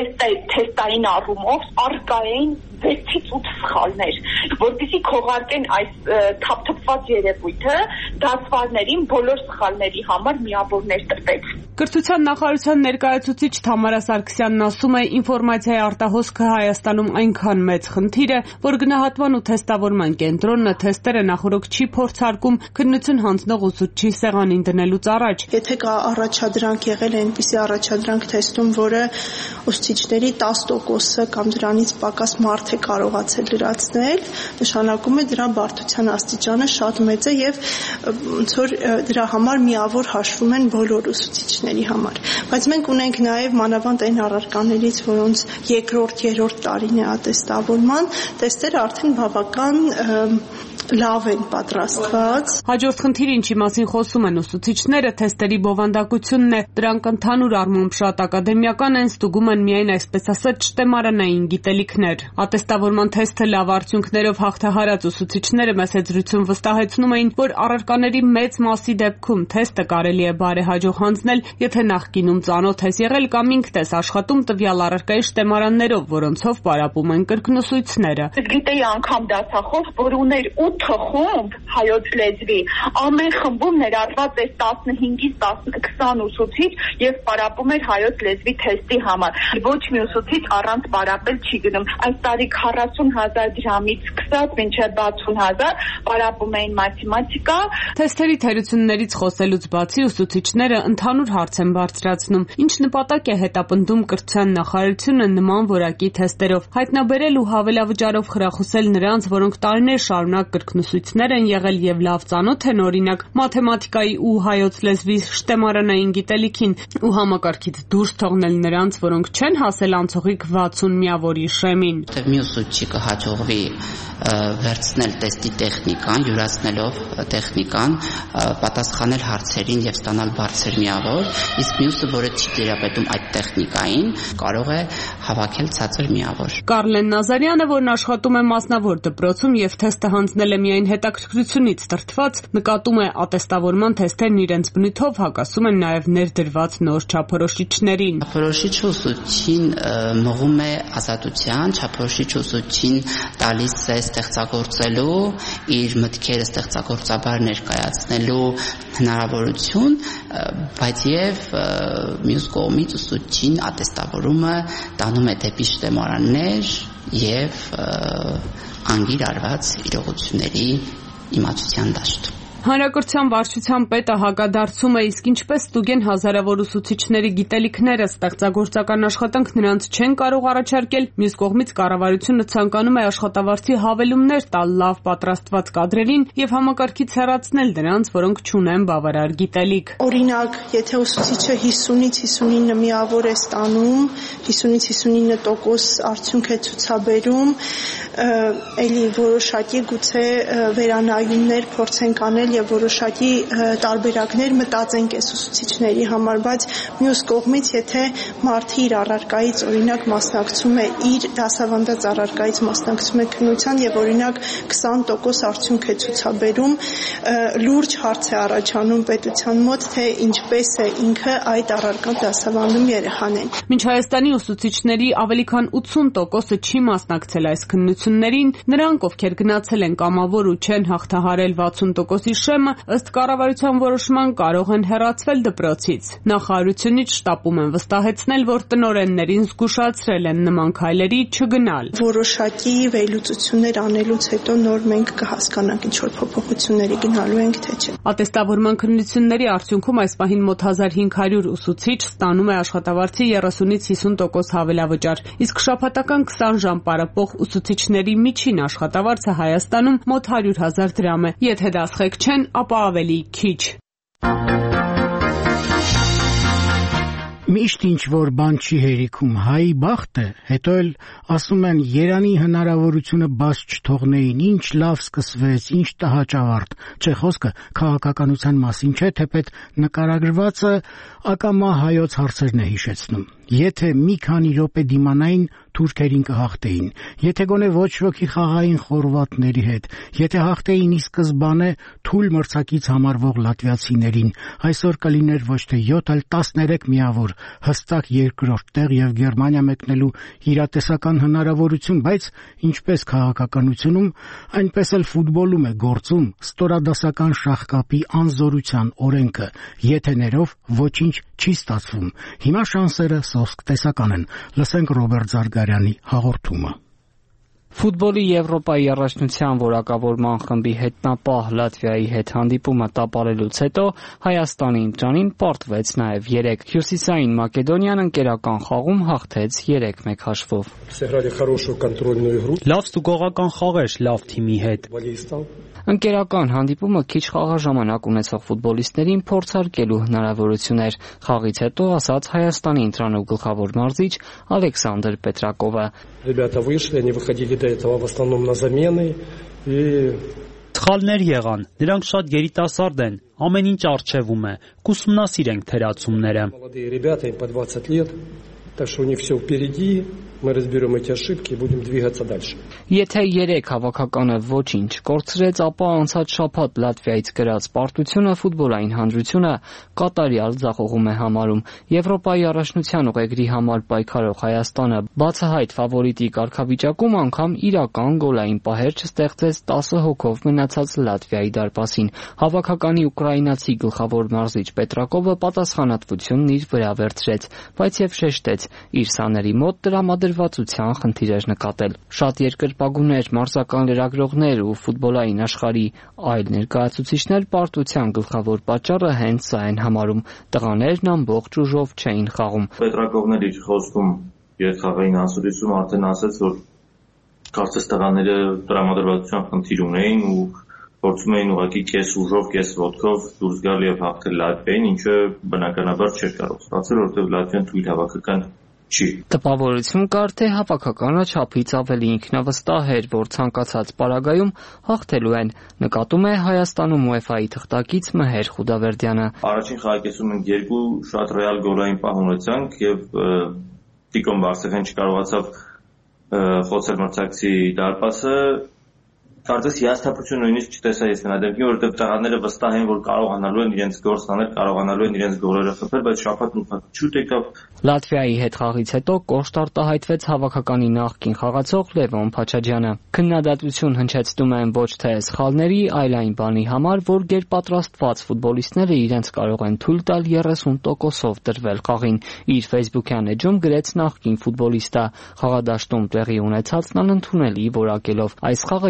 թեստային առումով արկային վեցից ութ սխալներ, որպեսզի քողարկեն այս թափթփված երևույթը, դասվարներին բոլոր սխալների համար միավորներ տրվեց։ Կրթության նախարարության ներկայացուցիչ Թամարա Սարգսյանն ասում է, ինֆորմացիայի արտահոսքը Հայաստանում այնքան մեծ խնդիր է, որ գնահատման ու թեստավորման կենտրոնը թեստերը նախորոք չի փորձարկում քննություն հանձնող ուսուցչի սեղանին դնելուց առաջ։ Եթե կա առաջադրանք եղել է այնպիսի առաջադրանք թեստում, որը ուսուցիչների տասը տոկոսը կամ դրանից պակաս մարդ է կարողացել լրացնել, նշանակում է դրա բարդության աստիճանը շատ մեծ է եւ ոնց որ դրա համար միավոր հաշվում են բոլոր ուսուցիչների համար։ Բայց մենք ունենք նաեւ մանավանդ այն առարկաներից, որոնց երկրորդ, երրորդ տարին է ատեստավորման, թեստերը արդեն բավական լավ են պատրաստված։ Հաջորդ խնդիրը, ինչի մասին խոսում են ուսուցիչները, թեստերի բովանդակությունն է։ Դրանք ընդհանուր առմամբ շատ ակադեմիական են, ստուգում են միայն այսպես ասած շտեմարանային գիտելիքներ։ Ատեստավորման թեստը լավ արդյունքներով հաղթահարած ուսուցիչները մեծ զրույցում վստահեցնում էին, որ առարկաների մեծ մասի դեպքում թեստը կարելի է բարեհաջող հանձնել, եթե նախկինում ծանոթ ես եղել կամ ինքդ ես աշխատում տվյալ առարկայի շտեմարաններով, որոնցով պարապում են կրկնուսույցները։ Գիտեի անգամ դասախոս, որ ուներ ութ խումբ հայոց լեզվի, ամեն խմբում ներառված էր տասնհինգից քսան ուսուցիչ եւ պարապում էր հայոց լեզվի թեստի համար։ Ոչ մի ուսուցիչ առանց պարապել չի գնում։ Այս տարի քառասուն հազար դրամից սկսած մինչև վաթսուն հազար պարապում էին մաթեմատիկա։ Թեստերի թերություններից խոսելուց բացի ուսուցիչները ընդհանուր հարց են բարձրացնում, ինչ նպատակ է հետապնդում կրթության նախարարությունը նման որակի թեստերով, հայտնաբերել ու հավելավճարով խրախուսել նրանց, որոնք տարիներ շարունակ կրկնուսույցներ են եղել եւ լավ ծանոթ են օրինակ մաթեմատիկայի ու հայոց լեզվի շտեմարանային գիտելիքին ու համակարգից դուրս թողնել նրանց, որոնք չեն հասել անցողիկ վաթսուն միավորի շեմին։ Մյուս ուսուցիչը կհաջողվի վերցնել տեստի տեխնիկան, յուրացնելով տեխնիկան, պատասխանել հարցերին եւ ստանալ բարձր միավոր, իսկ մյուսը, որը չի դերապետում այդ տեխնիկային, կարող է հավաքել ցածր միավոր։ Կարլեն Նազարյանը, որն աշխատում է մասնավոր դպրոցում եւ թեստը հանձնել է միայն հետաքրքրությունից դրդված, նկատում է ատեստավորման թեստերն իրենց բնույթով հակասում են նաեւ ներդրված նոր չափորոշիչներին։ Չափորոշիչ ուսուցչին մղում է ազատության, չափորոշիչ ուսուցչին տալիս է ստեղծագործելու, իր մտքերը ստեղծագործաբար ներկայացնելու հնարավորություն, բայց եւ մյուս կողմից ուսուցչին ատեստավորումը տանում է դեպի շտեմարաններ եւ անգիր արված իրողությունների իմացության դաշտ։ Հանրակրթության վարչության պետը հակադարձում է, իսկ ինչպես ստուգեն հազարավոր ուսուցիչների գիտելիքները, ստեղծագործական աշխատանք նրանց չեն կարող առաջարկել, մյուս կողմից կառավարությունը ցանկանում է աշխատավարձի հավելումներ տալ լավ պատրաստված կադրերին եւ համակարգից հեռացնել դրանց, որոնք չունեն բավարար գիտելիք։ Օրինակ, եթե ուսուցիչը հիսունից հիսունինը միավոր է ստանում, հիսունից հիսունինը տոկոս արդյունք է ցուցաբերում, էլի որոշակի գուցե վերանայումներ փորձենք անել եւ որոշակի տարբերակներ մտածենք այս ուսուցիչների համար, բայց մյուս կողմից, եթե մարդը իր առարկայից օրինակ մասնակցում է, իր դասավանդած առարկայից մասնակցում է քննության եւ օրինակ քսան տոկոս արդյունք է ցուցաբերում, լուրջ հարց է առաջանում պետության մոտ, թե ինչպես է ինքը այդ առարկան դասավանդում երեխաներին։ Մինչ Հայաստանի ուսուցիչների ավելի քան ութսուն տոկոսը չի մասնակցել այս քննություններին, նրանք, ովքեր գնացել են կամավոր ու չեն հաղթահարել վաթսուն տոկոսի շեմը, ըստ կառավարության որոշման կարող են հեռացվել դպրոցից։ Նախարարությունից շտապում են վստահեցնել, որ տնօրեններին զգուշացրել են նման քայլերի չգնալ։ Որոշակի վերլուծություններ անելուց հետո նոր մենք կհասկանանք ինչ որ փոփոխությունների գնալու ենք թե չէ։ Ատեստավորման քննությունների արդյունքում այս պահին մոտ հազար հինգ հարյուր ուսուցիչ ստանում է աշխատավարձի երեսունից հիսուն տոկոս հավելավճար, իսկ շաբաթական քսան ժամ պարապող ուսուցիչների միջին աշխատավարձը Հայաստանում մոտ հարյուր հազար դրամ է։ Եթե դասղեկ չեն, ապա ավելի քիչ։ Միշտ ինչ որ բան չի հերիքում, հայի բախտ է, հետո էլ ասում են Երանի հնարավորությունը բաց չթողնեին, ինչ լավ սկսվեց, ինչ տհաճավարտ, չէ խոսքը քաղաքականության մասին չէ, թեպետ նկարագրվածը ակամա հայոց հարցերն է հիշեցնում։ Եթե մի քանի րոպե դիմանային, թուրքերին կհաղթեին, եթե գոնե ոչ ոքի խաղային խորվատների հետ, եթե հաղթեին ի սկզբանե թույլ մրցակից համարվող լատվիացիներին, այսօր կլիներ ոչ թե յոթ, այլ տասներեք միավոր հստակ երկրորդ տեղ եւ Գերմանիա մեկնելու իրատեսական հնարավորություն, բայց ինչպես քաղաքականությունում, այնպես էլ ֆուտբոլում է գործում ստորադասական շախկապի անզորության օրենքը, եթեներով ոչինչ չի ստացվում։ Հիմա շանսերը սոսկ տեսական են։ Լսենք Ռոբերտ Զարգարյանի հաղորդումը։ Ֆուտբոլի Եվրոպայի առաջնության որակավորման խմբի հետնապահ Լատվիայի հետ հանդիպումը տապալելուց հետո Հայաստանի ընտրանին պարտվեց նաև երեք։ Հյուսիսային Մակեդոնիան ընկերական խաղում հաղթեց երեք մեկ հաշվով։ Լավ ստուգողական խաղ էր լավ թիմի հետ։ Ընկերական հանդիպումը քիչ խաղաժամանակ ունեցող ֆուտբոլիստներին փորձարկելու հնարավորություն էր։ Խաղից հետո ասաց Հայաստանի ընտրանու գլխավոր մարզիչ Ալեքսանդր Պետրակովը։ Սխալներ եղան, նրանք շատ երիտասարդ են, ամեն ինչ առջևում է, կուսումնասիրենք թերացումները։ Так что у них все впереди, мы разберем эти ошибки и будем двигаться дальше. Եթե երեք հավաքականը ոչինչ կորցրեց, ապա անցած շաբաթ Լատվիայից գրած պարտությունը ֆուտբոլային հանրությունը կատարյալ ձախողում է համարում։ Եվրոպայի առաջնության ուղեգրի համար պայքարող Հայաստանը բացահայտ ֆավորիտի կարգավիճակում անգամ իրական գոլային պահեր չստեղծեց տասը հոգով մնացած Լատվիայի դարպասին։ Հավաքականի ուկրաինացի գլխավոր մարզիչ Պետրակովը պատասխանատվությունն իր վրա վերցրեց, բայց եւ շեշտեց իր սաների մոտ տրամադրվածության խնդիր էր նկատել։ Շատ երկրպագուներ, մարզական լրագրողներ ու ֆուտբոլային աշխարհի այլ ներկայացուցիչներ պարտության գլխավոր պատճառը հենց սա են համարում։ Տղաներն ամբողջ ուժով չէին խաղում։ Պետրակովն իր խոսքում երթխաղային ասուլիսում արդեն ասաց, որ կարծես տղաները տրամադրվածության խնդիր ունեին ու փորձում էին ուղղակի կես ուժով, կես ոտքով դուրս գալ եւ հաղթել Լատվիային, ինչը բնականաբար չէր կարող ստացել, որովհետեւ Լատվիան թույլ հավաքական չի։ Տպավորություն կար, թե հավաքականը չափից ավելի ինքնավստահ էր, որ ցանկացած պարագայում հաղթելու են, նկատում է Հայաստանում ՈՒԵՖԱ-ի թղթակից Մհեր Խուդավերդյանը։ Առաջին խաղակեսում մենք երկու շատ ռեալ գոլային պահ ունեցանք եւ Տիկոն Բարսեղեն չկարողացավ խոցել մրցակցի դարպասը։ Կարծես հիասթափություն նույնիսկ չտեսա ես նրա դեպքին, որովհետև տղաները վստահ են, որ կարողանալու են իրենց գործն անել, կարողանալու են իրենց գոլերը խփել, բայց շաբաթն ու շուտ եկավ։ Լատվիայի հետ խաղից հետո կոշտ արտահայտվեց հավաքականի նախկին խաղացող Լևոն Փաչաջյանը։ Քննադատություն հնչեցնում են ոչ թե սխալների, այլ այն բանի համար, որ գերպատրաստված ֆուտբոլիստները իրենց կարող են թույլ տալ երեսուն տոկոսով տրվել խաղին։ Իր Facebook-յան էջում գրեց նախկին ֆուտբոլիստը։ Խաղադաշտում տեղի ունեցածն անընդունելի որակելով։ Այս խաղը եւս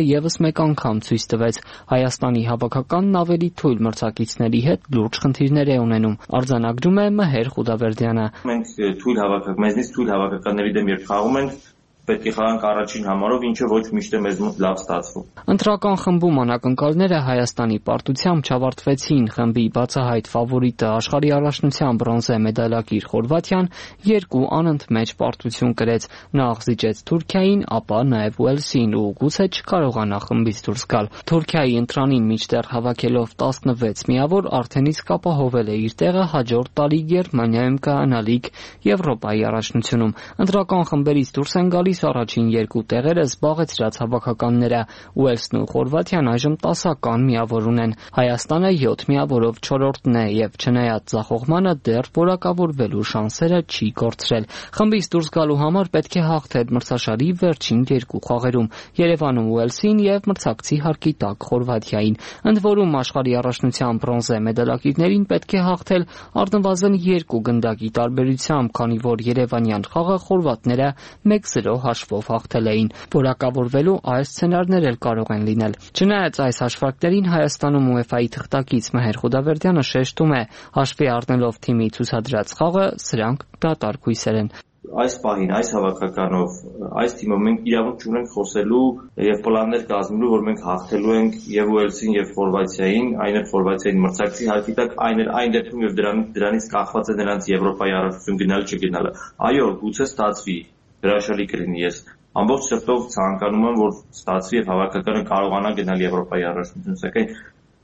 մեկ անգամ ցույց տվեց Հայաստանի հավաքականն ավելի թույլ մրցակիցների հետ լուրջ խնդիրներ է ունենում, արձանագրում է Մհեր Խուդավերդյանը։ Մենք թույլ հավաքակ, մեզնից թույլ հավաքականների դեմ երբ խաղում ենք, պետք է խաղանք առաջին համարով, ինչը ոչ միշտ է մեզ մոտ լավ ստացվում։ Ընտրական խմբում անակնկալները Հայաստանի պարտությամբ չավարտվեցին։ Խմբի բացահայտ ֆավորիտը աշխարհի առաջնության բրոնզե մեդալակիր Խորվաթիան երկու անընդմեջ պարտություն կրեց։ Նախ զիջեց Թուրքիային, ապա նաև Ուելսին ու գուցե չկարողանա խմբից դուրս գալ։ Թուրքիայի ընտրանին մինչդեռ հավաքելով տասնվեց միավոր արդեն իսկ ապահովել է իր տեղը հաջորդ տարի Գերմանիայում կայանալիք Եվրոպայի առաջնությունում։ Ընտրական խմբերից դուրս են գալիս առաջին երկու տեղերը զբաղեցրած հավաքականները։ Ուելսն ու Խորվաթիան այժմ տասական միավոր ունեն։ Հայաստանը յոթ միավորով չորրորդն է եւ չնայած ձախողմանը դեռ որակավորվելու շանսերը չի կորցրել։ Խմբից դուրս գալու համար պետք է հաղթել մրցաշարի վերջին երկու խաղերում՝ Երևանում Ուելսին եւ մրցակցի հարկի տակ Խորվաթիային։ Ընդ որում աշխարհի առաջնության բրոնզե մեդալակիրներին պետք է հաղթել առնվազն երկու գնդակի տարբերությամբ, քանի որ երևանյան խաղը խորվաթները մեկ զրո հաշվով հաղթել էին։ Որակավորվելու այս սցենարներ էլ կարող են լինել։ Չնայած այս հաշվարկներին Հայաստանում ՈՒԵՖԱ-ի թղթակից Մհեր Խուդավերդյանը շեշտում է, հաշվի առնելով թիմի ցուցադրած խաղը, սրանք դատարկ հույսեր են։ Այս պահին, այս հավաքականով, այս թիմով մենք իրավունք չունենք խոսելու եւ պլաններ կազմելու, որ մենք հաղթելու ենք եւ Ուելսին եւ Խորվաթիային, այն էլ Խորվաթիային մրցակցի հարկի տակ, այն էլ այն դեպքում եւ դրան, դրանից կախված է նրանց Եվրոպայի առաջնություն գնալ չգնալը։ Այո, գուցե ստացվի, հրաշալի կլինի, ես ամբողջ սրտով ցանկանում եմ, որ ստացվի եւ հավաքականը կարողանա գնալ Եվրոպայի առաջնություն, սակայն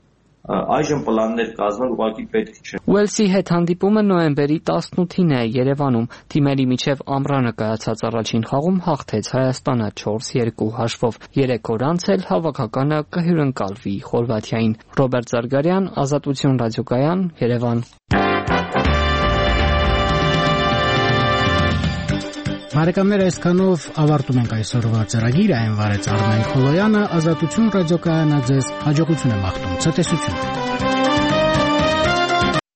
այժմ պլաններ կազմել ուղղակի պետք չէ։ Ուելսի հետ հանդիպումը նոյեմբերի տասնութին է Երևանում։ Թիմերի միջև ամռանը կայացած առաջին խաղում հաղթեց Հայաստանը չորս երկու հաշվով։ Երեք օր անց էլ հավաքականը կհյուրընկալվի Խորվաթիային։ Ռոբերտ Զարգարյան, Ազատություն ռադիոկայան, Երևան։ Բարեկամներ, այսքանով ավարտում ենք այսօրվա ծրագիրը, այն վարեց Արմեն Խոլոյանը, Ազատություն ռադիոկայանը ձեզ հաջողություն է մաղթում, ցտեսություն։